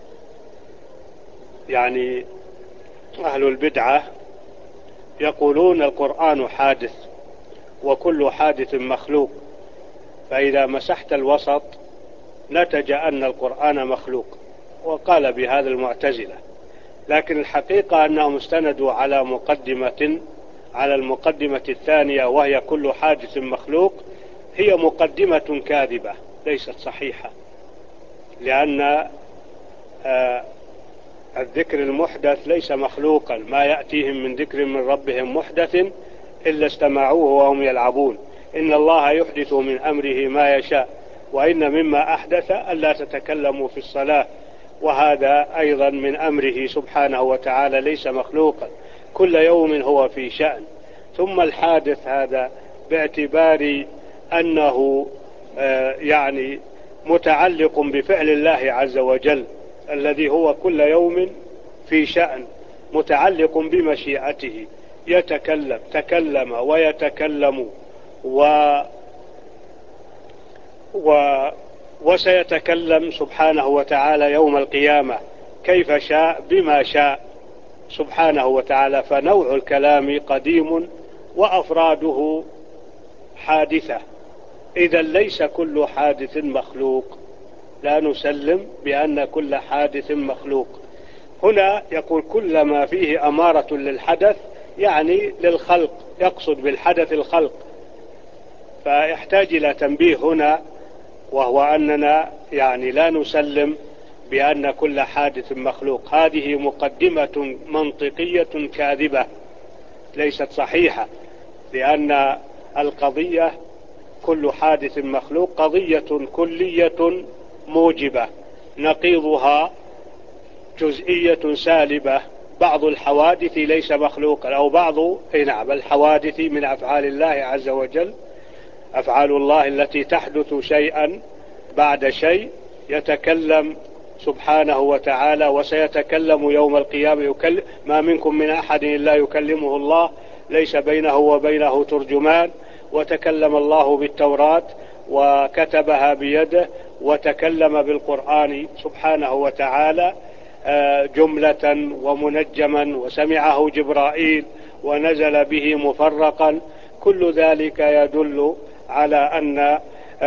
S1: يعني أهل البدعة يقولون القرآن حادث وكل حادث مخلوق، فإذا مسحت الوسط نتج أن القرآن مخلوق. وقال بهذا المعتزلة، لكن الحقيقة أنهم استندوا على المقدمة الثانية، وهي كل حادث مخلوق. هي مقدمة كاذبة ليست صحيحة، لأن الذكر المحدث ليس مخلوقا. ما يأتيهم من ذكر من ربهم محدث إلا استمعوه وهم يلعبون. إن الله يحدث من أمره ما يشاء، وإن مما أحدث ألا تتكلموا في الصلاة، وهذا أيضا من أمره سبحانه وتعالى ليس مخلوقا. كل يوم هو في شأن. ثم الحادث هذا باعتبار أنه يعني متعلق بفعل الله عز وجل الذي هو كل يوم في شأن، متعلق بمشيئته. تكلم ويتكلم وسيتكلم سبحانه وتعالى يوم القيامة كيف شاء بما شاء سبحانه وتعالى. فنوع الكلام قديم وأفراده حادثة. إذا ليس كل حادث مخلوق، لا نسلم بأن كل حادث مخلوق. هنا يقول كل ما فيه أمارة للحدث، يعني للخلق، يقصد بالحدث الخلق. فيحتاج إلى تنبيه هنا، وهو أننا يعني لا نسلم بأن كل حادث مخلوق. هذه مقدمة منطقية كاذبة ليست صحيحة، لأن القضية كل حادث مخلوق قضية كلية موجبة، نقيضها جزئية سالبة. بعض الحوادث ليس مخلوقا، أو بعض الحوادث من أفعال الله عز وجل، أفعال الله التي تحدث شيئا بعد شيء. يتكلم سبحانه وتعالى وسيتكلم يوم القيامة. ما منكم من أحد إلا يكلمه الله، ليس بينه وبينه ترجمان. وتكلم الله بالتوراة وكتبها بيده، وتكلم بالقرآن سبحانه وتعالى جملة ومنجما، وسمعه جبرائيل ونزل به مفرقا. كل ذلك يدل على أن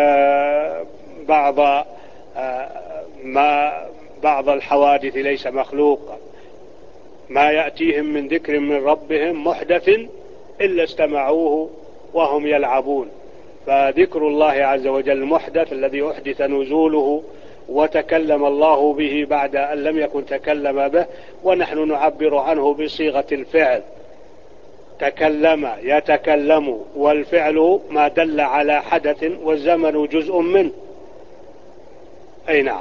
S1: بعض الحوادث ليس مخلوقا. ما يأتيهم من ذكر من ربهم محدث إلا استمعوه وهم يلعبون. فذكر الله عز وجل محدث، الذي أحدث نزوله وتكلم الله به بعد أن لم يكن تكلم به، ونحن نعبر عنه بصيغة الفعل. تكلم يتكلم، والفعل ما دل على حدث والزمن جزء منه. أي نعم.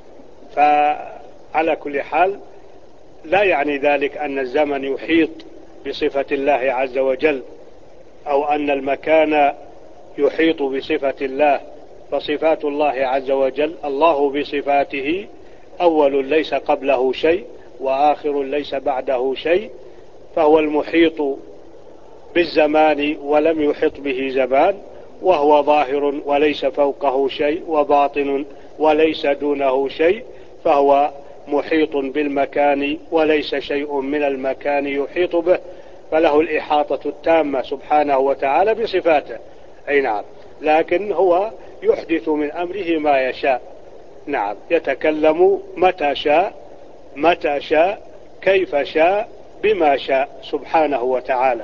S1: فعلى كل حال لا يعني ذلك أن الزمن يحيط بصفة الله عز وجل، أو أن المكان يحيط بصفة الله. فصفات الله عز وجل، الله بصفاته أول ليس قبله شيء، وآخر ليس بعده شيء. فهو المحيط بالزمان ولم يحط به زمان، وهو ظاهر وليس فوقه شيء، وباطن وليس دونه شيء. فهو محيط بالمكان وليس شيء من المكان يحيط به، فله الإحاطة التامة سبحانه وتعالى بصفاته. أي نعم. لكن هو يحدث من أمره ما يشاء. نعم. يتكلم متى شاء كيف شاء بما شاء سبحانه وتعالى.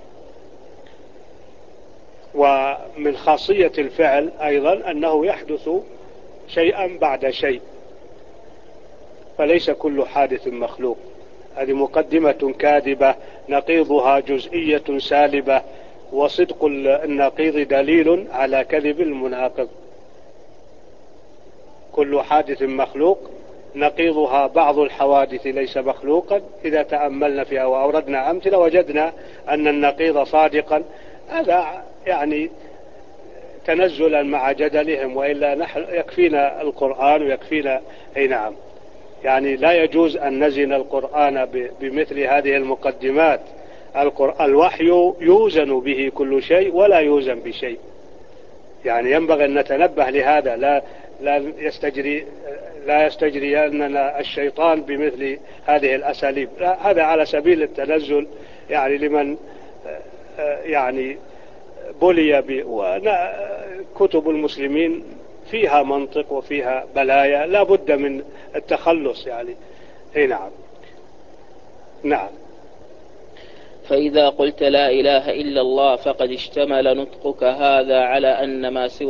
S1: ومن خاصية الفعل أيضا أنه يحدث شيئا بعد شيء، فليس كل حادث مخلوق. هذه مقدمة كاذبة نقيضها جزئية سالبة، وصدق النقيض دليل على كذب المناقض. كل حادث مخلوق نقيضها بعض الحوادث ليس مخلوقا. إذا تأملنا فيها وأوردنا أمثلة وجدنا أن النقيض صادقا. هذا يعني تنزلا مع جدلهم، وإلا نحن يكفينا القرآن ويكفينا. أي نعم. يعني لا يجوز أن نزن القرآن بمثل هذه المقدمات. الوحي يوزن به كل شيء ولا يوزن بشيء. يعني ينبغي أن نتنبه لهذا. لا يستجري أننا الشيطان بمثل هذه الأساليب. هذا على سبيل التنزل، يعني لمن يعني بلي كتب المسلمين فيها منطق وفيها بلايا لا بد من التخلص يعني. اي نعم. نعم.
S2: فإذا قلت لا إله إلا الله فقد اشتمل نطقك هذا على أن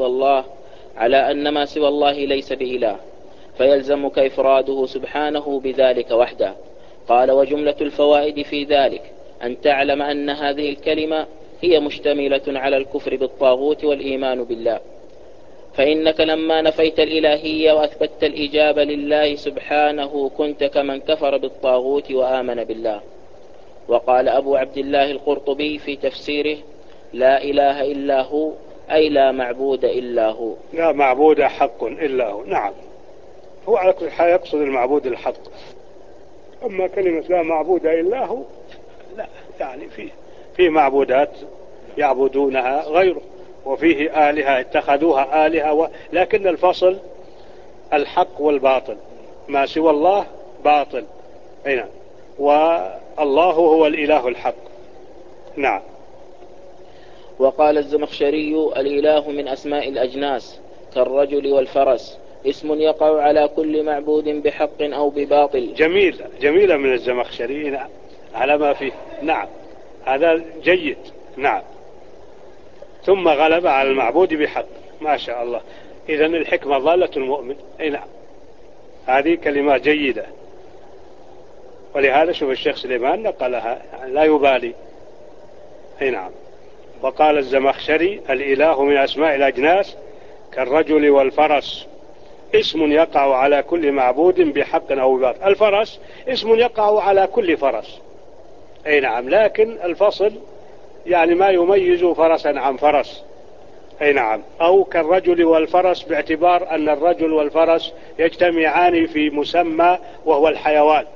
S2: ما سوى الله ليس بإله، فيلزمك إفراده سبحانه بذلك وحده. قال: وجملة الفوائد في ذلك أن تعلم أن هذه الكلمة هي مشتملة على الكفر بالطاغوت والإيمان بالله، فإنك لما نفيت الإلهية وأثبتت الإجابة لله سبحانه كنت كمن كفر بالطاغوت وآمن بالله. وقال أبو عبد الله القرطبي في تفسيره: لا إله إلا هو، أي لا معبود إلا هو.
S1: لا معبود حق إلا هو. نعم، هو على كل حال يقصد المعبود الحق. أما كلمة لا معبود إلا هو، لا، يعني فيه معبودات يعبدونها غيره، وفيه آلهة اتخذوها آلهة لكن الفصل الحق والباطل، ما سوى الله باطل. نعم، والله هو الإله الحق. نعم.
S2: وقال الزمخشري: الإله من أسماء الأجناس كالرجل والفرس، اسم يقع على كل معبود بحق أو بباطل.
S1: جميلة من الزمخشري. نعم، على ما فيه. نعم، هذا جيد. نعم، ثم غلب على المعبود بحق. ما شاء الله. إذن الحكمة ضالة المؤمن. نعم، هذه كلمة جيدة، ولهذا شوف الشيخ سليمان نقلها، يعني لا يبالي. نعم. وقال الزمخشري: الإله من أسماء الأجناس كالرجل والفرس، اسم يقع على كل معبود بحق أو بباطل. الفرس اسم يقع على كل فرس. نعم، لكن الفصل يعني ما يميز فرسا عن فرس. نعم. أو كالرجل والفرس باعتبار أن الرجل والفرس يجتمعان في مسمى وهو الحيوان،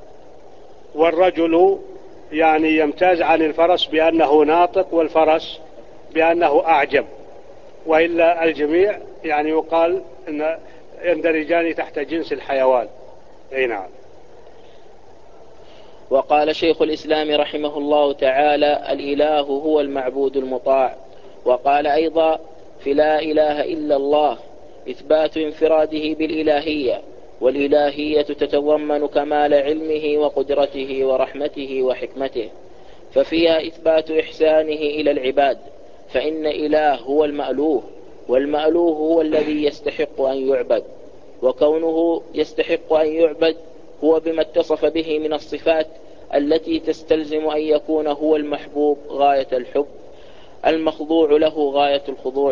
S1: والرجل يعني يمتاز عن الفرس بأنه ناطق، والفرس بأنه أعجم، وإلا الجميع يعني يقال أن يندرجان تحت جنس الحيوان. نعم.
S2: وقال شيخ الإسلام رحمه الله تعالى: الإله هو المعبود المطاع. وقال أيضا في لا إله إلا الله: إثبات انفراده بالإلهية، والإلهية تتضمن كمال علمه وقدرته ورحمته وحكمته، ففيها إثبات إحسانه إلى العباد، فإن إله هو المألوه، والمألوه هو الذي يستحق أن يعبد، وكونه يستحق أن يعبد هو بما اتصف به من الصفات التي تستلزم أن يكون هو المحبوب غاية الحب، المخضوع له غاية الخضوع.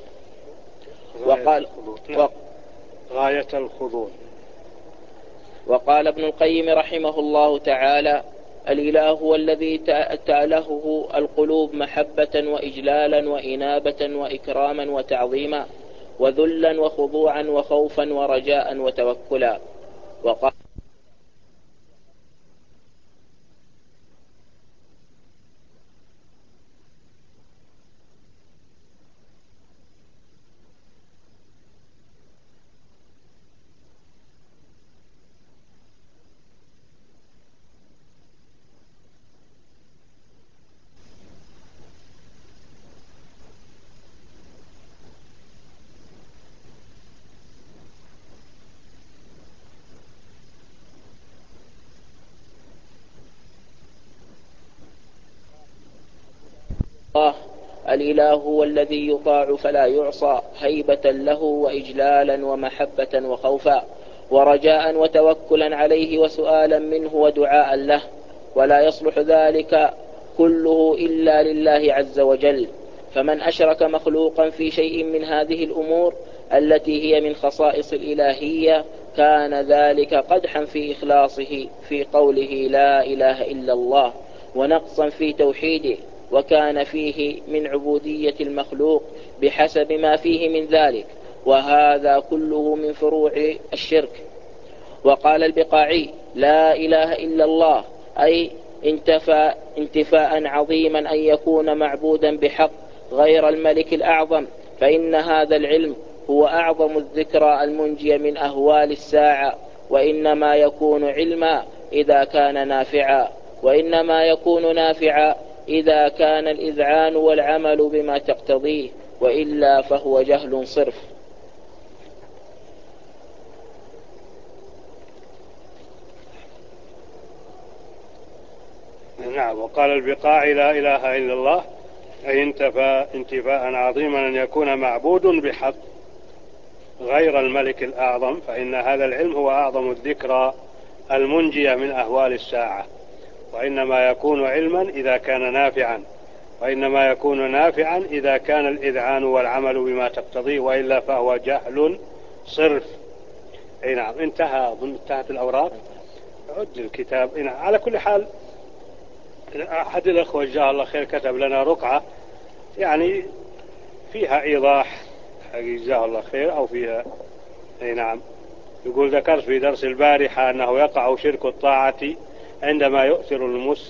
S1: غاية الخضوع.
S2: وقال ابن القيم رحمه الله تعالى: الإله هو الذي تألهه القلوب محبة وإجلالا وإنابة وإكراما وتعظيما وذلا وخضوعا وخوفا ورجاء وتوكلا. وقال الله: الإله هو الذي يطاع فلا يعصى، هيبة له وإجلالا ومحبة وخوفا ورجاء وتوكلا عليه وسؤالا منه ودعاء له، ولا يصلح ذلك كله إلا لله عز وجل. فمن أشرك مخلوقا في شيء من هذه الأمور التي هي من خصائص الإلهية كان ذلك قدحا في إخلاصه في قوله لا إله إلا الله، ونقصا في توحيده، وكان فيه من عبودية المخلوق بحسب ما فيه من ذلك، وهذا كله من فروع الشرك. وقال البقاعي: لا إله إلا الله أي انتفاء عظيما أن يكون معبودا بحق غير الملك الأعظم، فإن هذا العلم هو أعظم الذكرى المنجية من أهوال الساعة، وإنما يكون علما إذا كان نافعا، وإنما يكون نافعا إذا كان الإذعان والعمل بما تقتضيه، وإلا فهو جهل صرف.
S1: نعم. وقال البقاعي: لا إله إلا الله، أي انتفى انتفاء عظيما أن يكون معبود بحق غير الملك الأعظم، فإن هذا العلم هو أعظم الذكرى المنجية من أهوال الساعة، وإنما يكون علما إذا كان نافعا، وإنما يكون نافعا إذا كان الإذعان والعمل بما تقتضيه، وإلا فهو جهل صرف. أي نعم. انتهت الأوراق. عد الكتاب. نعم. على كل حال، أحد الأخوة جزاه الله خير كتب لنا رقعة يعني فيها إيضاح، جزاه الله خير، أو فيها. أي نعم. يقول: ذكرت في درس البارحة أنه يقع شرك الطاعة عندما يؤثر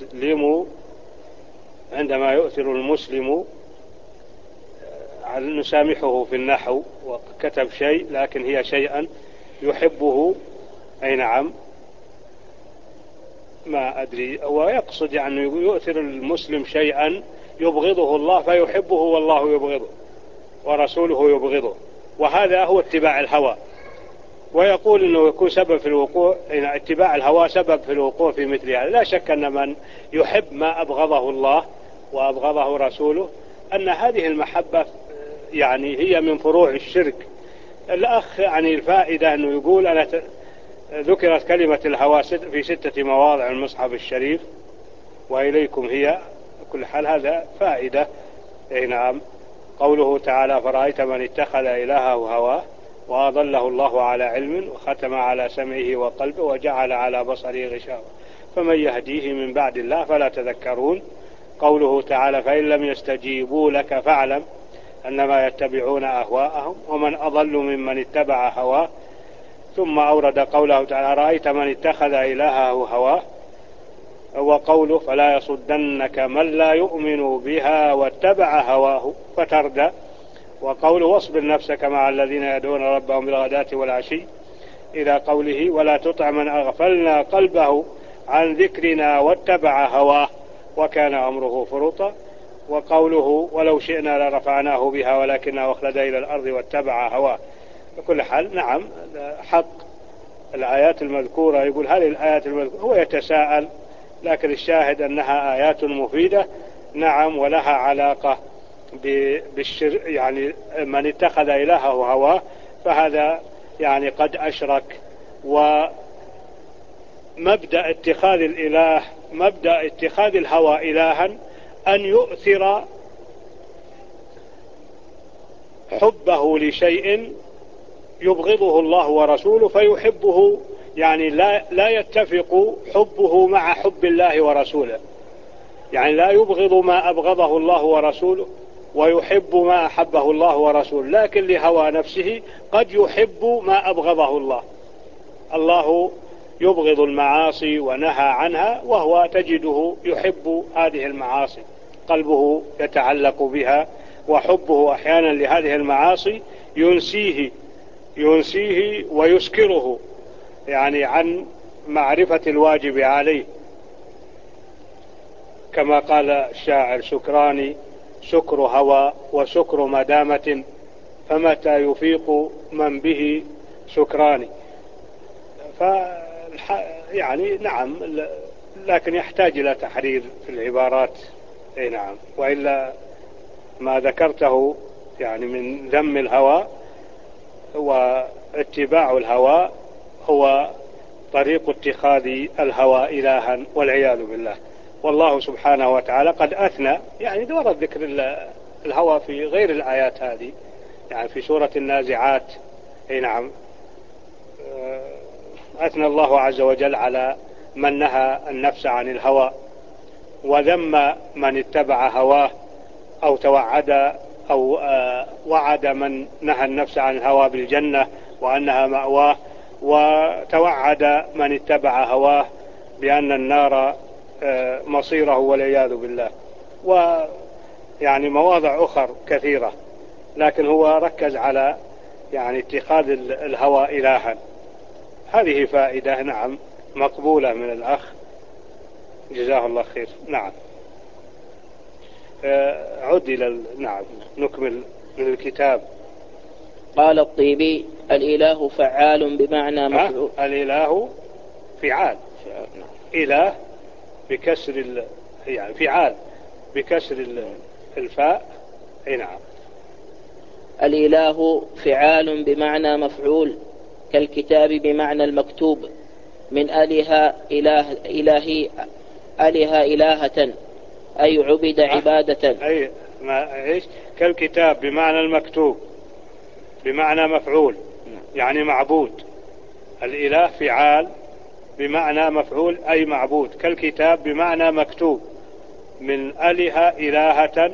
S1: المسلم على نسامحه في النحو، وكتب شيء لكن هي شيئا يحبه. أي نعم. ما أدري، ويقصد يعني يؤثر المسلم شيئا يبغضه الله فيحبه والله يبغضه ورسوله يبغضه، وهذا هو اتباع الهوى. ويقول انه يكون سبب في الوقوع، ان اتباع الهوى سبب في الوقوع في مثل هذا. لا شك ان من يحب ما ابغضه الله وابغضه رسوله ان هذه المحبة يعني هي من فروع الشرك. الاخ يعني الفائدة انه يقول: انا ذكرت كلمة الهوى في 6 مواضع المصحف الشريف واليكم هي. كل حال هذا فائدة. اي نعم. قوله تعالى: فرأيت من اتخذ إلهه هواه وأضله الله على علم وختم على سمعه وقلبه وجعل على بصره غشاوة فمن يهديه من بعد الله فلا تذكرون. قوله تعالى: فإن لم يستجيبوا لك فاعلم أنما يتبعون أهواءهم ومن أضل ممن اتبع هواه. ثم أورد قوله تعالى: رأيت من اتخذ إلهه هواه، وقوله: فلا يصدنك من لا يؤمن بها واتبع هواه فتردى. وقوله: واصبر نفسك مع الذين يدعون ربهم بالغداة والعشي، إلى قوله: ولا تطع من أغفلنا قلبه عن ذكرنا واتبع هواه وكان أمره فرطا. وقوله: ولو شئنا لرفعناه بها ولكنه أخلد إلى الأرض واتبع هواه. بكل حال نعم، حق الآيات المذكورة. يقول: هذه الآيات المذكورة، هو يتساءل، لكن الشاهد أنها آيات مفيدة. نعم. ولها علاقة يعني من اتخذ إلهه هواه فهذا يعني قد أشرك. ومبدأ اتخاذ الهوى إلها أن يؤثر حبه لشيء يبغضه الله ورسوله فيحبه، يعني لا يتفق حبه مع حب الله ورسوله، يعني لا يبغض ما أبغضه الله ورسوله ويحب ما أحبه الله ورسوله، لكن لهوى نفسه قد يحب ما أبغضه الله. الله يبغض المعاصي ونهى عنها، وهو تجده يحب هذه المعاصي، قلبه يتعلق بها، وحبه أحيانا لهذه المعاصي ينسيه ويسكره يعني عن معرفة الواجب عليه. كما قال الشاعر: سكراني سكر هوى وسكر مدامة فمتى يفيق من به سكراني. يعني نعم، لكن يحتاج إلى تحرير في العبارات. أي نعم. وإلا ما ذكرته يعني من ذم الهوى واتباع الهوى هو طريق اتخاذ الهوى إلها والعياذ بالله. والله سبحانه وتعالى قد أثنى، يعني ورد ذكر الهوى في غير الآيات هذه، يعني في سورة النازعات. أي نعم. أثنى الله عز وجل على من نهى النفس عن الهوى، وذم من اتبع هواه، أو توعد أو وعد من نهى النفس عن الهوى بالجنة وأنها مأواه، وتوعد من اتبع هواه بأن النار مصيره والعياذ بالله. ويعني مواضع أخر كثيرة، لكن هو ركز على يعني اتخاذ الهوى إلها. هذه فائدة نعم مقبولة من الأخ، جزاه الله خير. نعم. عد إلى نعم نكمل من الكتاب.
S2: قال الطيبي: الإله فعال بمعنى مفعول.
S1: الإله فعال. إله بكسر يعني فعال بكسر الفاء. أي نعم.
S2: الإله فعال بمعنى مفعول، كالكتاب بمعنى المكتوب، من أله إلهة أي عبد عبادة.
S1: أي ما إيش كالكتاب بمعنى المكتوب بمعنى مفعول يعني معبود. الإله فعال بمعنى مفعول أي معبود، كالكتاب بمعنى مكتوب، من أله إلهة،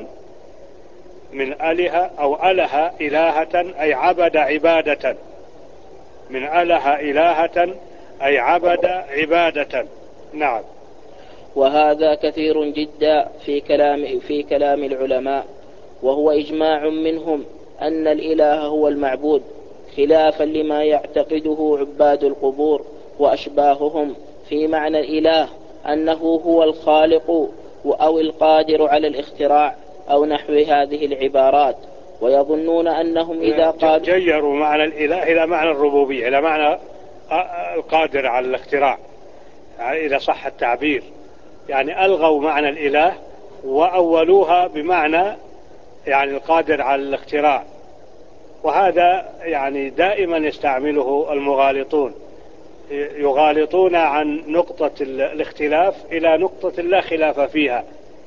S1: من أله أو أله إلهة أي عبد عبادة، من أله إلهة أي عبد عبادة. نعم.
S2: وهذا كثير جدا في كلام العلماء، وهو إجماع منهم أن الإله هو المعبود، خلافا لما يعتقده عباد القبور وأشباههم في معنى الإله أنه هو الخالق أو القادر على الاختراع أو نحو هذه العبارات، ويظنون أنهم إذا قالوا
S1: جيروا معنى الإله إلى معنى الربوبية، إلى معنى القادر على الاختراع، يعني إذا صح التعبير، يعني ألغوا معنى الإله وأولوها بمعنى يعني القادر على الاختراع. وهذا يعني دائما يستعمله المغالطون، يغالطون عن نقطة الاختلاف إلى نقطة لا خلاف فيها،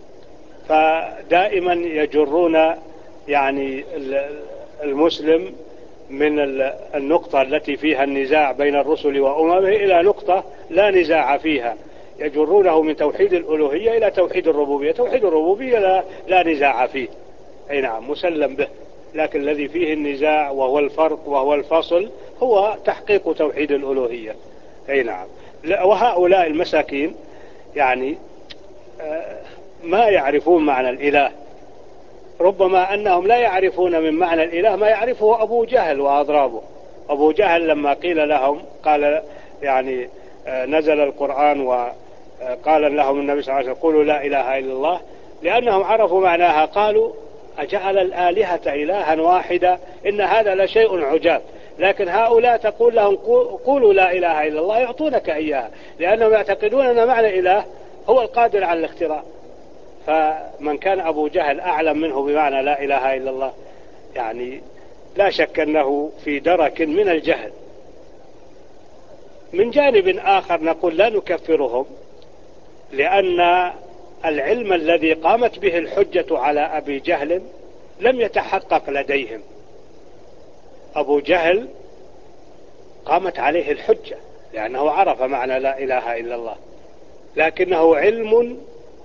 S1: فدائما يجرون يعني المسلم من النقطة التي فيها النزاع بين الرسل وأممه إلى نقطة لا نزاع فيها، يجرونه من توحيد الألوهية إلى توحيد الربوبية. توحيد الربوبية لا نزاع فيه، أي نعم، مسلم به، لكن الذي فيه النزاع وهو الفرق وهو الفصل هو تحقيق توحيد الألوهية. أي نعم. وهؤلاء المساكين يعني ما يعرفون معنى الإله، ربما أنهم لا يعرفون من معنى الإله ما يعرفه أبو جهل وأضرابه. أبو جهل لما قيل لهم قال يعني نزل القرآن وقال لهم النبي صلى الله عليه وسلم قولوا لا إله إلا الله، لأنهم عرفوا معناها قالوا أجعل الآلهة إلها واحدا إن هذا لشيء عجاب. لكن هؤلاء تقول لهم قولوا لا إله إلا الله يعطونك إياها، لأنهم يعتقدون أن معنى إله هو القادر على الاختراع. فمن كان أبو جهل أعلم منه بمعنى لا إله إلا الله يعني لا شك أنه في درك من الجهل. من جانب آخر نقول لا نكفرهم، لأن العلم الذي قامت به الحجة على أبي جهل لم يتحقق لديهم. أبو جهل قامت عليه الحجة لأنه عرف معنى لا إله إلا الله، لكنه علم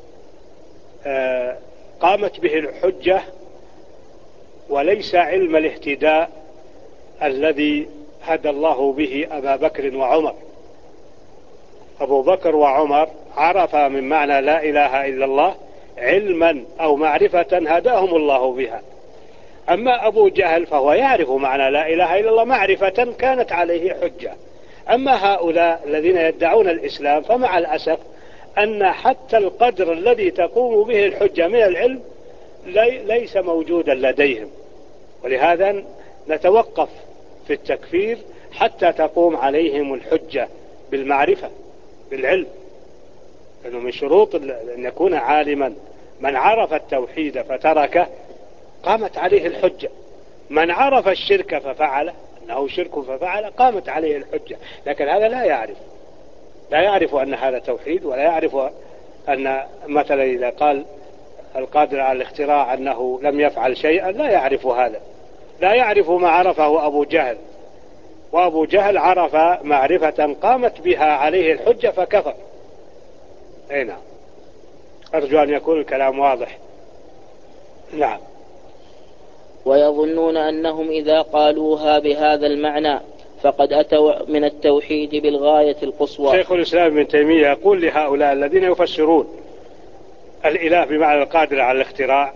S1: قامت به الحجة وليس علم الاهتداء الذي هدى الله به أبا بكر وعمر. أبو بكر وعمر عرفا من معنى لا إله إلا الله علما أو معرفة هداهم الله بها. أما أبو جهل فهو يعرف معنى لا إله إلا الله معرفة كانت عليه حجة. أما هؤلاء الذين يدعون الإسلام فمع الأسف أن حتى القدر الذي تقوم به الحجة من العلم ليس موجودا لديهم، ولهذا نتوقف في التكفير حتى تقوم عليهم الحجة بالمعرفة بالعلم، لأنه من شروط أن يكون عالما. من عرف التوحيد فتركه قامت عليه الحجة، من عرف الشرك ففعل أنه شرك ففعل قامت عليه الحجة. لكن هذا لا يعرف أن هذا توحيد، ولا يعرف أن مثلا إذا قال القادر على الاختراع أنه لم يفعل شيئا، لا يعرف هذا، لا يعرف ما عرفه أبو جهل. وأبو جهل عرف معرفة قامت بها عليه الحجة فكفر. أي نعم. أرجو أن يكون الكلام واضح. نعم.
S2: ويظنون أنهم إذا قالوها بهذا المعنى فقد أتوا من التوحيد بالغاية القصوى.
S1: شيخ الإسلام ابن تيمية يقول لهؤلاء الذين يفسرون الإله بمعنى القادر على الاختراع،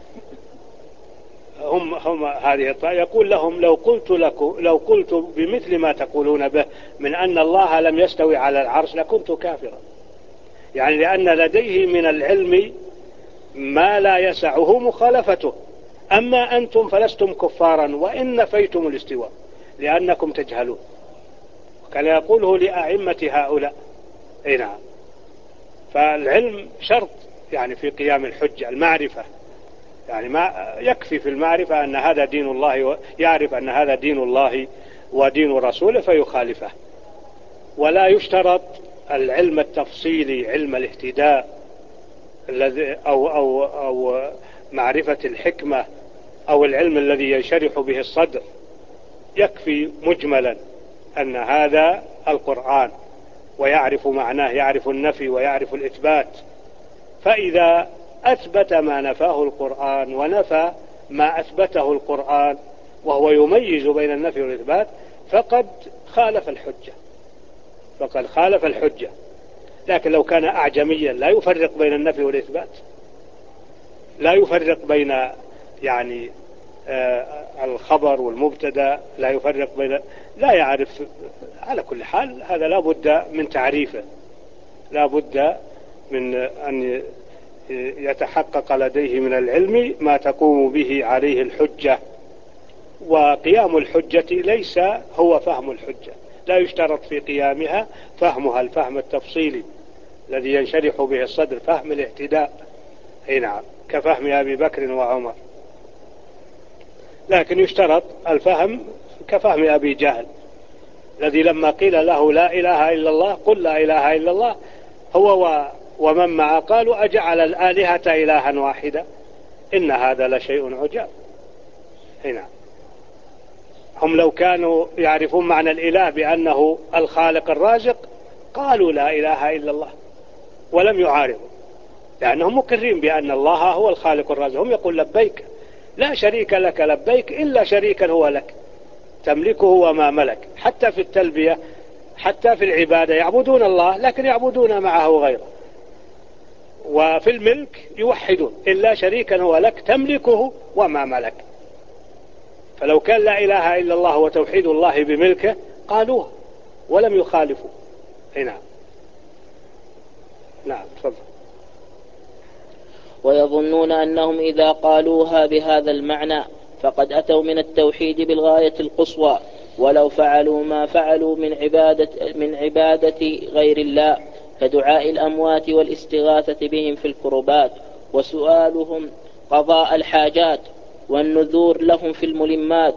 S1: هم هذه الطائفة، يقول لهم لو قلت بمثل ما تقولون به من أن الله لم يستوي على العرش لكنت كافرا، يعني لأن لديه من العلم ما لا يسعه مخالفته. أما أنتم فلستم كفارا وإن نفيتم الاستواء لأنكم تجهلون. وكان يقوله لأئمة هؤلاء. أي نعم. فالعلم شرط يعني في قيام الحجة المعرفة، يعني ما يكفي في المعرفة أن هذا دين الله، يعرف أن هذا دين الله ودين رسوله فيخالفه. ولا يشترط العلم التفصيلي، علم الاهتداء الذي أو معرفة الحكمة أو العلم الذي ينشرح به الصدر، يكفي مجملا أن هذا القرآن ويعرف معناه، يعرف النفي ويعرف الإثبات. فإذا أثبت ما نفاه القرآن ونفى ما أثبته القرآن وهو يميز بين النفي والإثبات فقد خالف الحجة، فقد خالف الحجة. لكن لو كان أعجميا لا يفرق بين النفي والإثبات، لا يفرق بين يعني الخبر والمبتدا، لا يفرق بين، لا يعرف، على كل حال هذا لا بد من تعريفه، لا بد من أن يتحقق لديه من العلم ما تقوم به عليه الحجة. وقيام الحجة ليس هو فهم الحجة، لا يشترط في قيامها فهمها الفهم التفصيلي الذي ينشرح به الصدر، فهم الاهتداء، أي نعم، كفهم أبي بكر وعمر. لكن يشترط الفهم كفهم أبي جهل الذي لما قيل له لا إله إلا الله قل لا إله إلا الله، هو ومن معه قالوا أجعل الآلهة إلها واحدا إن هذا لشيء عجاب. هنا هم لو كانوا يعرفون معنى الإله بأنه الخالق الرازق قالوا لا إله إلا الله ولم يعارضوا، لأنهم مقرين بأن الله هو الخالق الرازق. هم يقول لبيك لا شريك لك لبيك إلا شريكا هو لك تملكه وما ملك. حتى في التلبية، حتى في العبادة يعبدون الله لكن يعبدون معه غيره. وفي الملك يوحدون إلا شريكا هو لك تملكه وما ملك. فلو كان لا إله إلا الله وتوحيد الله بملكه قالوه ولم يخالفوا. نعم نعم تفضل.
S2: ويظنون أنهم إذا قالوها بهذا المعنى فقد أتوا من التوحيد بالغاية القصوى، ولو فعلوا ما فعلوا من عبادة غير الله كدعاء الأموات والاستغاثة بهم في الكربات وسؤالهم قضاء الحاجات والنذر لهم في الملمات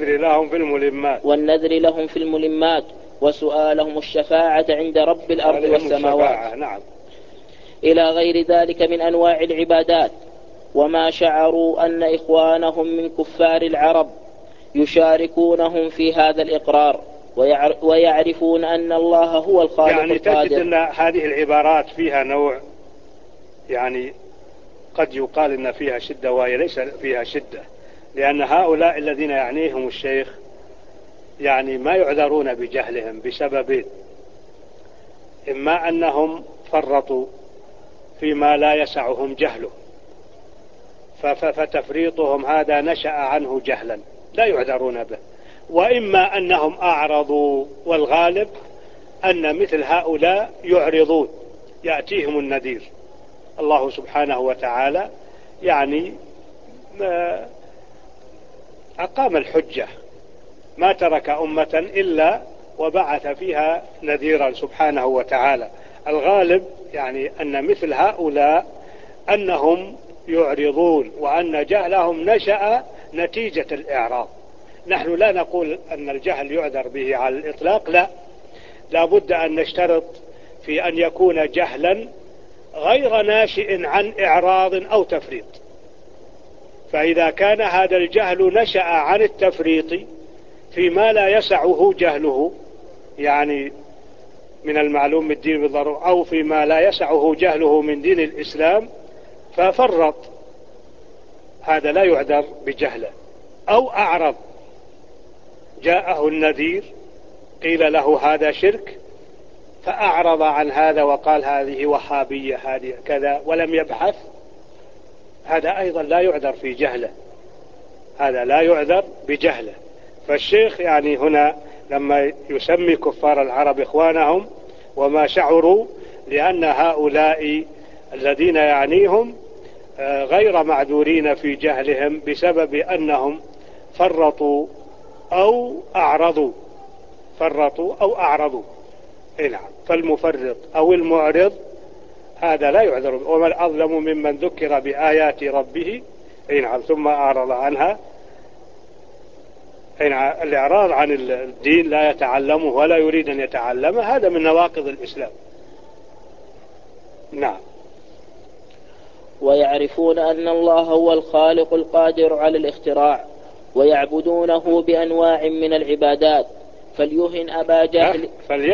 S2: وسؤالهم الشفاعة عند رب الأرض والسماوات.
S1: نعم.
S2: إلى غير ذلك من أنواع العبادات. وما شعروا أن إخوانهم من كفار العرب يشاركونهم في هذا الإقرار ويعرفون أن الله هو الخالق
S1: يعني
S2: القادر.
S1: تجد أن هذه العبارات فيها نوع، يعني قد يقال أن فيها شدة وهي ليس فيها شدة، لأن هؤلاء الذين يعنيهم الشيخ يعني ما يعذرون بجهلهم بسببين: إما أنهم فرطوا فيما لا يسعهم جهله فتفريطهم هذا نشأ عنه جهلا لا يعذرون به، وإما أنهم أعرضوا، والغالب أن مثل هؤلاء يعرضون، يأتيهم النذير. الله سبحانه وتعالى يعني أقام الحجة، ما ترك أمة إلا وبعث فيها نذيرا سبحانه وتعالى. الغالب يعني أن مثل هؤلاء أنهم يعرضون، وأن جهلهم نشأ نتيجة الإعراض. نحن لا نقول أن الجهل يعذر به على الإطلاق، لا بد أن نشترط في أن يكون جهلا غير ناشئ عن إعراض أو تفريط. فإذا كان هذا الجهل نشأ عن التفريط فيما لا يسعه جهله، يعني من المعلوم من الدين بالضرورة، أو فيما لا يسعه جهله من دين الإسلام ففرط، هذا لا يعذر بجهله. أو أعرض، جاءه النذير قيل له هذا شرك فأعرض عن هذا وقال هذه وهابية هذه كذا ولم يبحث، هذا أيضا لا يعذر في جهله، هذا لا يعذر بجهله. فالشيخ يعني هنا لما يسمي كفار العرب إخوانهم وما شعروا، لأن هؤلاء الذين يعنيهم غير معذورين في جهلهم بسبب أنهم فرطوا أو أعرضوا. نعم. فالمفرط أو المعرض هذا لا يعذر. ومن أظلم ممن ذكر بآيات ربه نعم ثم أعرض عنها. الإعراض عن الدين لا يتعلمه ولا يريد أن يتعلمه، هذا من نواقض الإسلام. نعم.
S2: ويعرفون أن الله هو الخالق القادر على الاختراع، ويعبدونه بأنواع من العبادات. فليهن أبا جهل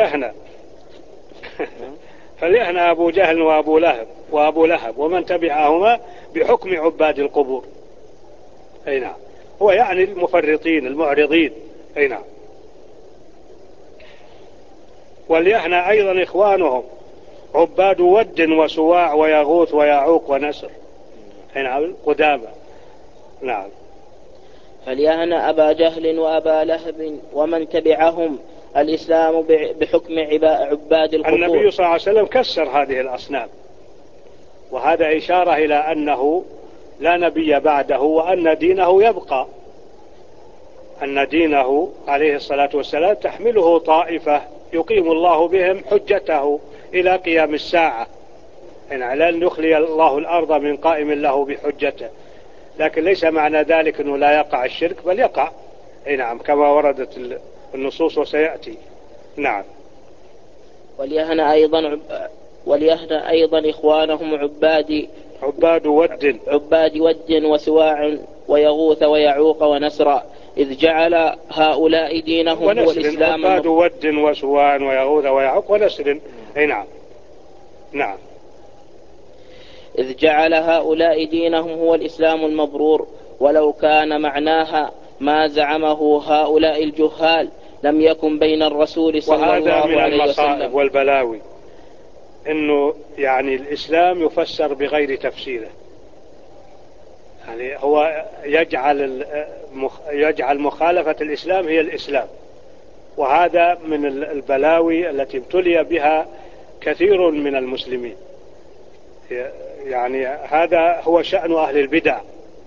S1: فليهن أبو جهل وأبو لهب ومن تبعهما بحكم عباد القبور. أي نعم. هو يعني المفرطين المعرضين. أي نعم. وليهن أيضا إخوانهم عباد ود وسواع ويغوث ويعوق ونسر. أي نعم. قدامى. نعم.
S2: فليهن أبا جهل وأبا لهب ومن تبعهم الإسلام بحكم عباد القبور.
S1: النبي صلى الله عليه وسلم كسر هذه الأصنام، وهذا إشارة إلى أنه لا نبي بعده وأن دينه يبقى، أن دينه عليه الصلاة والسلام تحمله طائفة يقيم الله بهم حجته إلى قيام الساعة. يعني لن يخلي الله الأرض من قائم له بحجته، لكن ليس معنى ذلك أنه لا يقع الشرك، بل يقع. أي نعم، كما وردت النصوص وسيأتي. نعم.
S2: وليهن أيضا إخوانهم
S1: عباد
S2: ود وسواع ويغوث ويعوق ونسرا، إذ جعل هؤلاء دينهم هو الإسلام.
S1: عباد ود وسواع ويغوث ويعوق ونسر. أي نعم. نعم.
S2: إذ جعل هؤلاء دينهم هو الإسلام المبرور. ولو كان معناها ما زعمه هؤلاء الجهال لم يكن بين الرسول صلى الله عليه وسلم.
S1: وهذا من المصائب والبلاوي، إنه يعني الإسلام يفسر بغير تفسيره. يعني هو يجعل مخالفة الإسلام هي الإسلام، وهذا من البلاوي التي ابتلي بها كثير من المسلمين. يعني هذا هو شأن أهل البدع.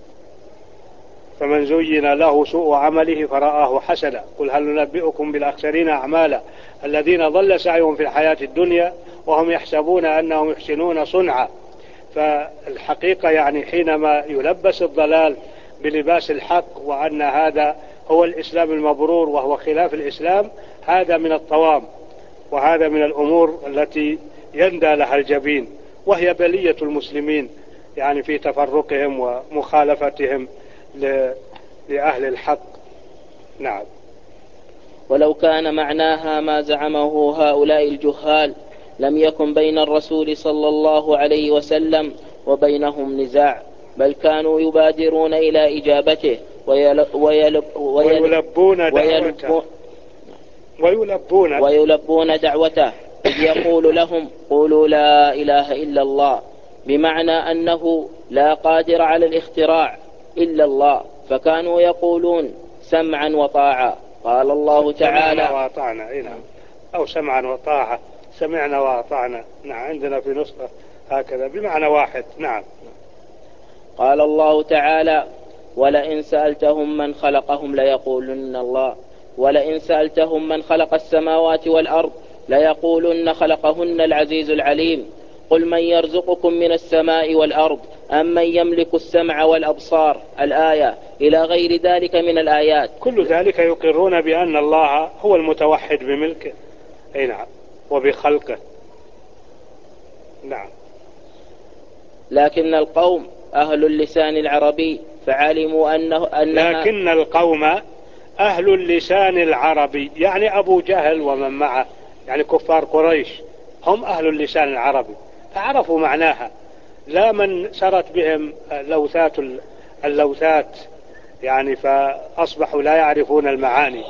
S1: فمن زين له سوء عمله فرآه حسنا قل هل ننبئكم بالأخسرين أعمالا الذين ضل سعيهم في الحياة الدنيا وهم يحسبون أنهم يحسنون صنعا. فالحقيقة يعني حينما يلبس الضلال بلباس الحق وأن هذا هو الإسلام المبرور وهو خلاف الإسلام، هذا من الطوام، وهذا من الأمور التي يندى لها الجبين، وهي بلية المسلمين يعني في تفرقهم ومخالفتهم لأهل الحق. نعم.
S2: ولو كان معناها ما زعمه هؤلاء الجهال لم يكن بين الرسول صلى الله عليه وسلم وبينهم نزاع، بل كانوا يبادرون إلى إجابته ويلبون دعوته، إذ يقول لهم قولوا لا إله إلا الله، بمعنى أنه لا قادر على الاختراع إلا الله، فكانوا يقولون سمعا وطاعة. قال الله تعالى
S1: سمعنا وأطعنا. نعم. أو سمعا وطاعة، سمعنا وأطعنا. نعم، عندنا في نسخة هكذا بمعنى واحد. نعم.
S2: قال الله تعالى ولئن سألتهم من خلقهم ليقولن الله، ولئن سألتهم من خلق السماوات والأرض ليقولن خلقهن العزيز العليم. قل من يرزقكم من السماء والأرض أم من يملك السمع والأبصار، الآية إلى غير ذلك من الآيات.
S1: كل ذلك يقرون بأن الله هو المتوحد بملكه. أي نعم. وبخلقه. نعم.
S2: لكن القوم أهل اللسان العربي فعلموا
S1: لكن القوم أهل اللسان العربي، يعني أبو جهل ومن معه، يعني كفار قريش، هم أهل اللسان العربي فعرفوا معناها، لا من سرت بهم اللوثات يعني فأصبحوا لا يعرفون المعاني.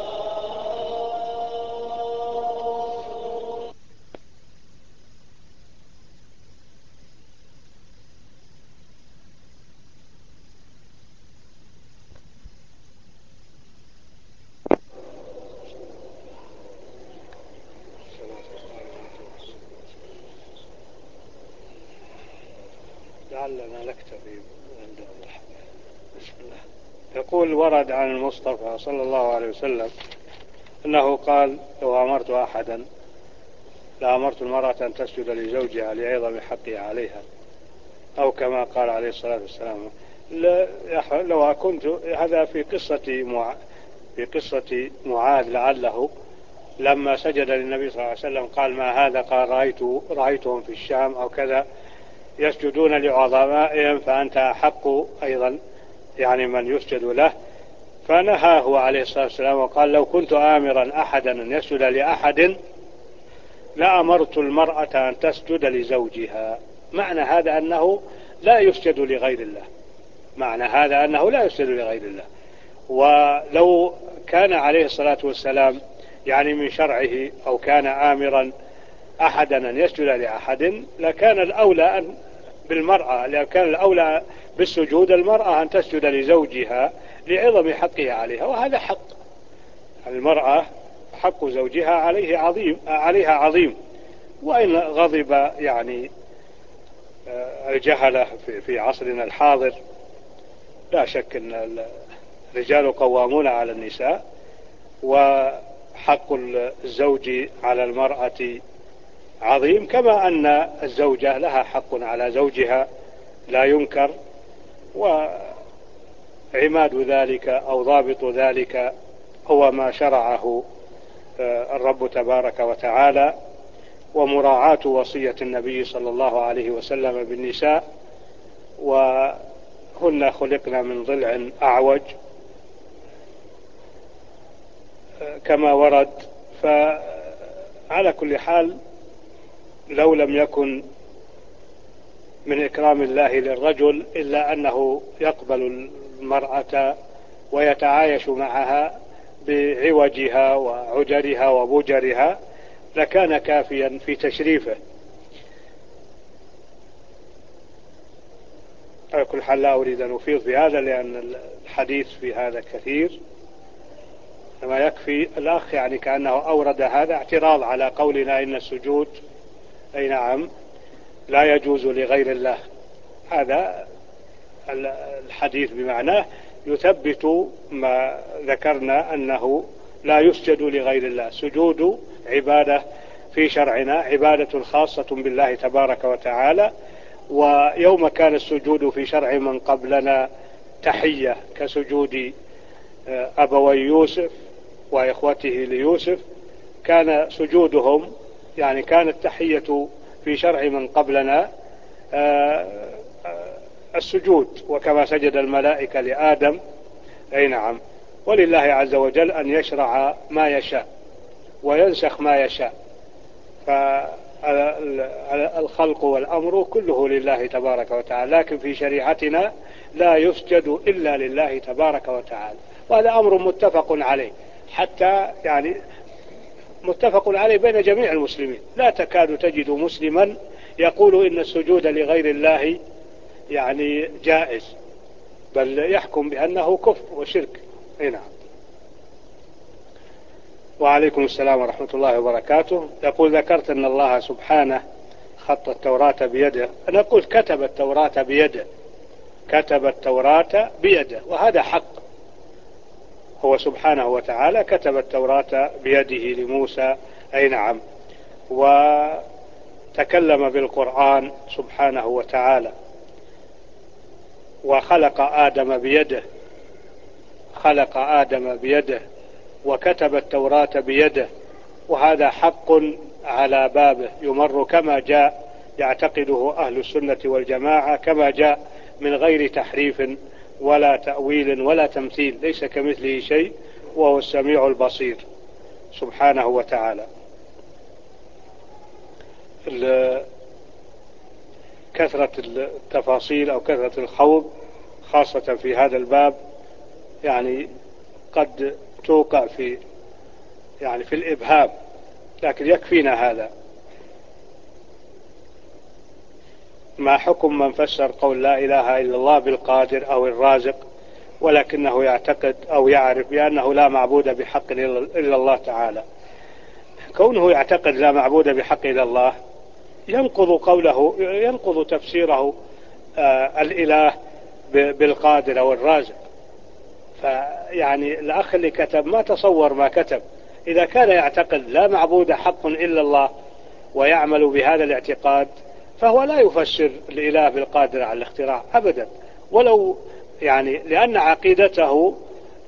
S1: لعلنا نكتفي عند بسم الله. يقول ورد عن المصطفى صلى الله عليه وسلم أنه قال لو أمرت أحدا لأمرت المرأة أن تسجد لزوجها لعظم حقه عليها، أو كما قال عليه الصلاة والسلام. لو كنت هذا في قصة معاذ، لعله لما سجد للنبي صلى الله عليه وسلم قال ما هذا؟ قال رأيتهم في الشام أو كذا يسجدون لعظمائهم، فأنت أحق أيضا يعني من يسجد له. فنهاه عليه الصلاة والسلام وقال لو كنت آمرا أحدا أن يسجد لأحد لأمرت المرأة أن تسجد لزوجها. معنى هذا أنه لا يسجد لغير الله، معنى هذا أنه لا يسجد لغير الله. ولو كان عليه الصلاة والسلام يعني من شرعه أو كان آمرا أحدا أن يسجد لأحد لكان الأولى بالمرأة، لكان الأولى بالسجود المرأة أن تسجد لزوجها لعظم حقه عليها، وهذا حق المرأة، حق زوجها عليها عظيم. وإن غضب يعني الجهلة في عصرنا الحاضر، لا شك أن الرجال قوامون على النساء، وحق الزوج على المرأة عظيم، كما أن الزوجة لها حق على زوجها لا ينكر. وعماد ذلك أو ضابط ذلك هو ما شرعه الرب تبارك وتعالى، ومراعاة وصية النبي صلى الله عليه وسلم بالنساء، وهن خلقنا من ضلع أعوج كما ورد. فعلى كل حال لو لم يكن من إكرام الله للرجل إلا أنه يقبل المرأة ويتعايش معها بعوجها وعجرها وبجرها لكان كافيا في تشريفه. على كل حال لا أريد أن أفيض في هذا لأن الحديث في هذا كثير، ما يكفي. الأخ يعني كأنه أورد هذا اعتراض على قولنا إن السجود أي نعم لا يجوز لغير الله. هذا الحديث بمعناه يثبت ما ذكرنا أنه لا يسجد لغير الله. سجود عبادة في شرعنا، عبادة خاصة بالله تبارك وتعالى. ويوم كان السجود في شرع من قبلنا تحية كسجود أبوي يوسف وإخوته ليوسف، كان سجودهم يعني كانت تحية في شرع من قبلنا السجود، وكما سجد الملائكة لآدم أي نعم. ولله عز وجل أن يشرع ما يشاء وينسخ ما يشاء، فالخلق والأمر كله لله تبارك وتعالى، لكن في شريعتنا لا يسجد إلا لله تبارك وتعالى. وهذا أمر متفق عليه، حتى يعني متفق عليه بين جميع المسلمين. لا تكاد تجد مسلما يقول إن السجود لغير الله يعني جائز، بل يحكم بأنه كفر وشرك. نعم. وعليكم السلام ورحمة الله وبركاته. يقول ذكرت أن الله سبحانه خط التوراة بيده. أنا قلت كتب التوراة بيده، كتب التوراة بيده، وهذا حق. هو سبحانه وتعالى كتب التوراة بيده لموسى أي نعم، وتكلم بالقرآن سبحانه وتعالى، وخلق آدم بيده، خلق آدم بيده، وكتب التوراة بيده، وهذا حق على بابه يمر كما جاء يعتقده أهل السنة والجماعة، كما جاء من غير تحريف ولا تأويل ولا تمثيل. ليس كمثله شيء وهو السميع البصير سبحانه وتعالى. كثرة التفاصيل أو كثرة الخوض خاصة في هذا الباب يعني قد توقع في الإبهام، لكن يكفينا هذا. ما حكم من فسر قول لا إله إلا الله بالقادر أو الرازق ولكنه يعتقد أو يعرف بأنه لا معبود بحق إلا الله تعالى؟ كونه يعتقد لا معبود بحق إلا الله ينقض قوله، ينقض تفسيره الإله بالقادر أو الرازق. فيعني الأخ اللي كتب ما تصور ما كتب. إذا كان يعتقد لا معبود حق إلا الله ويعمل بهذا الاعتقاد فهو لا يفسر الإله بالقادر على الاختراع أبدا، ولو يعني لأن عقيدته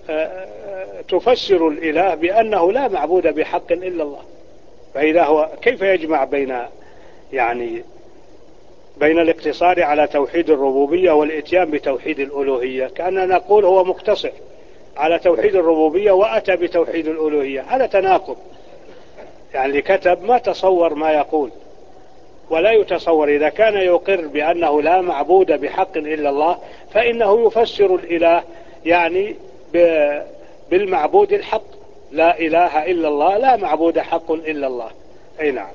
S1: تفسر الإله بأنه لا معبود بحق إلا الله. فإذا هو كيف يجمع بين الاقتصار على توحيد الربوبية والإتيان بتوحيد الألوهية؟ كأننا نقول هو مقتصر على توحيد الربوبية وأتى بتوحيد الألوهية، هذا تناقض. يعني اللي كتب ما تصور ما يقول، ولا يتصور. إذا كان يقر بأنه لا معبود بحق إلا الله فإنه يفسر الإله يعني بالمعبود الحق، لا إله إلا الله، لا معبود حق إلا الله. أي نعم.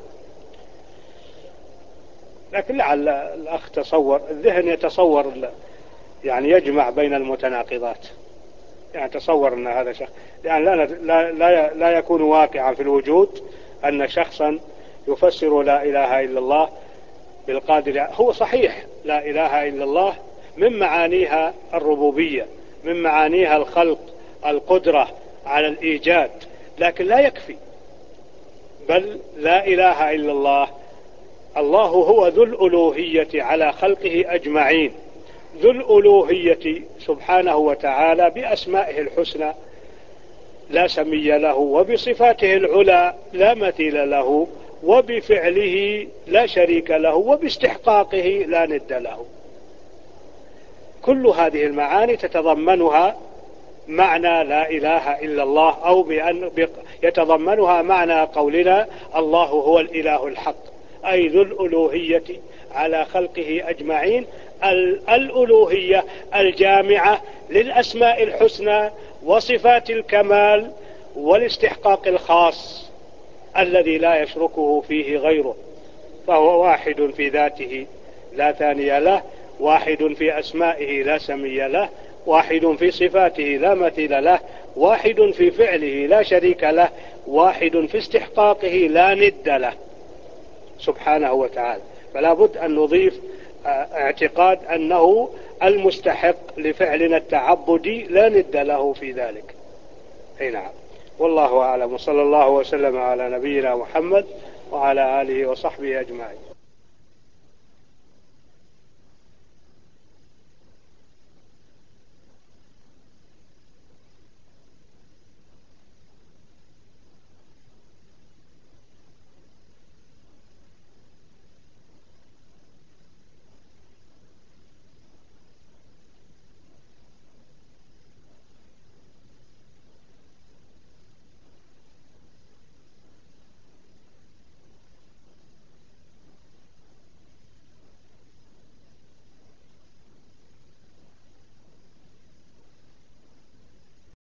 S1: لكن لعل الأخ تصور، الذهن يتصور يعني يجمع بين المتناقضات، يعني تصور أن هذا شخص يعني لا يكون واقعا في الوجود أن شخصا يفسر لا إله إلا الله بالقادر. هو صحيح لا إله إلا الله من معانيها الربوبية، من معانيها الخلق، القدرة على الإيجاد، لكن لا يكفي. بل لا إله إلا الله، الله هو ذو الألوهية على خلقه أجمعين، ذو الألوهية سبحانه وتعالى بأسمائه الحسنى لا سمي له، وبصفاته العلى لا مثيل له، وبفعله لا شريك له، وباستحقاقه لا ند له. كل هذه المعاني تتضمنها معنى لا إله إلا الله، أو يتضمنها معنى قولنا الله هو الإله الحق، أي ذو الألوهية على خلقه أجمعين، الألوهية الجامعة للأسماء الحسنى وصفات الكمال والاستحقاق الخاص الذي لا يشركه فيه غيره. فهو واحد في ذاته لا ثاني له، واحد في أسمائه لا سمي له، واحد في صفاته لا مثيل له، واحد في فعله لا شريك له، واحد في استحقاقه لا ند له سبحانه وتعالى. فلا بد أن نضيف اعتقاد أنه المستحق لفعلنا التعبدي لا ند له في ذلك. أي نعم. والله أعلم، وصلى الله وسلم على نبينا محمد وعلى آله وصحبه أجمعين.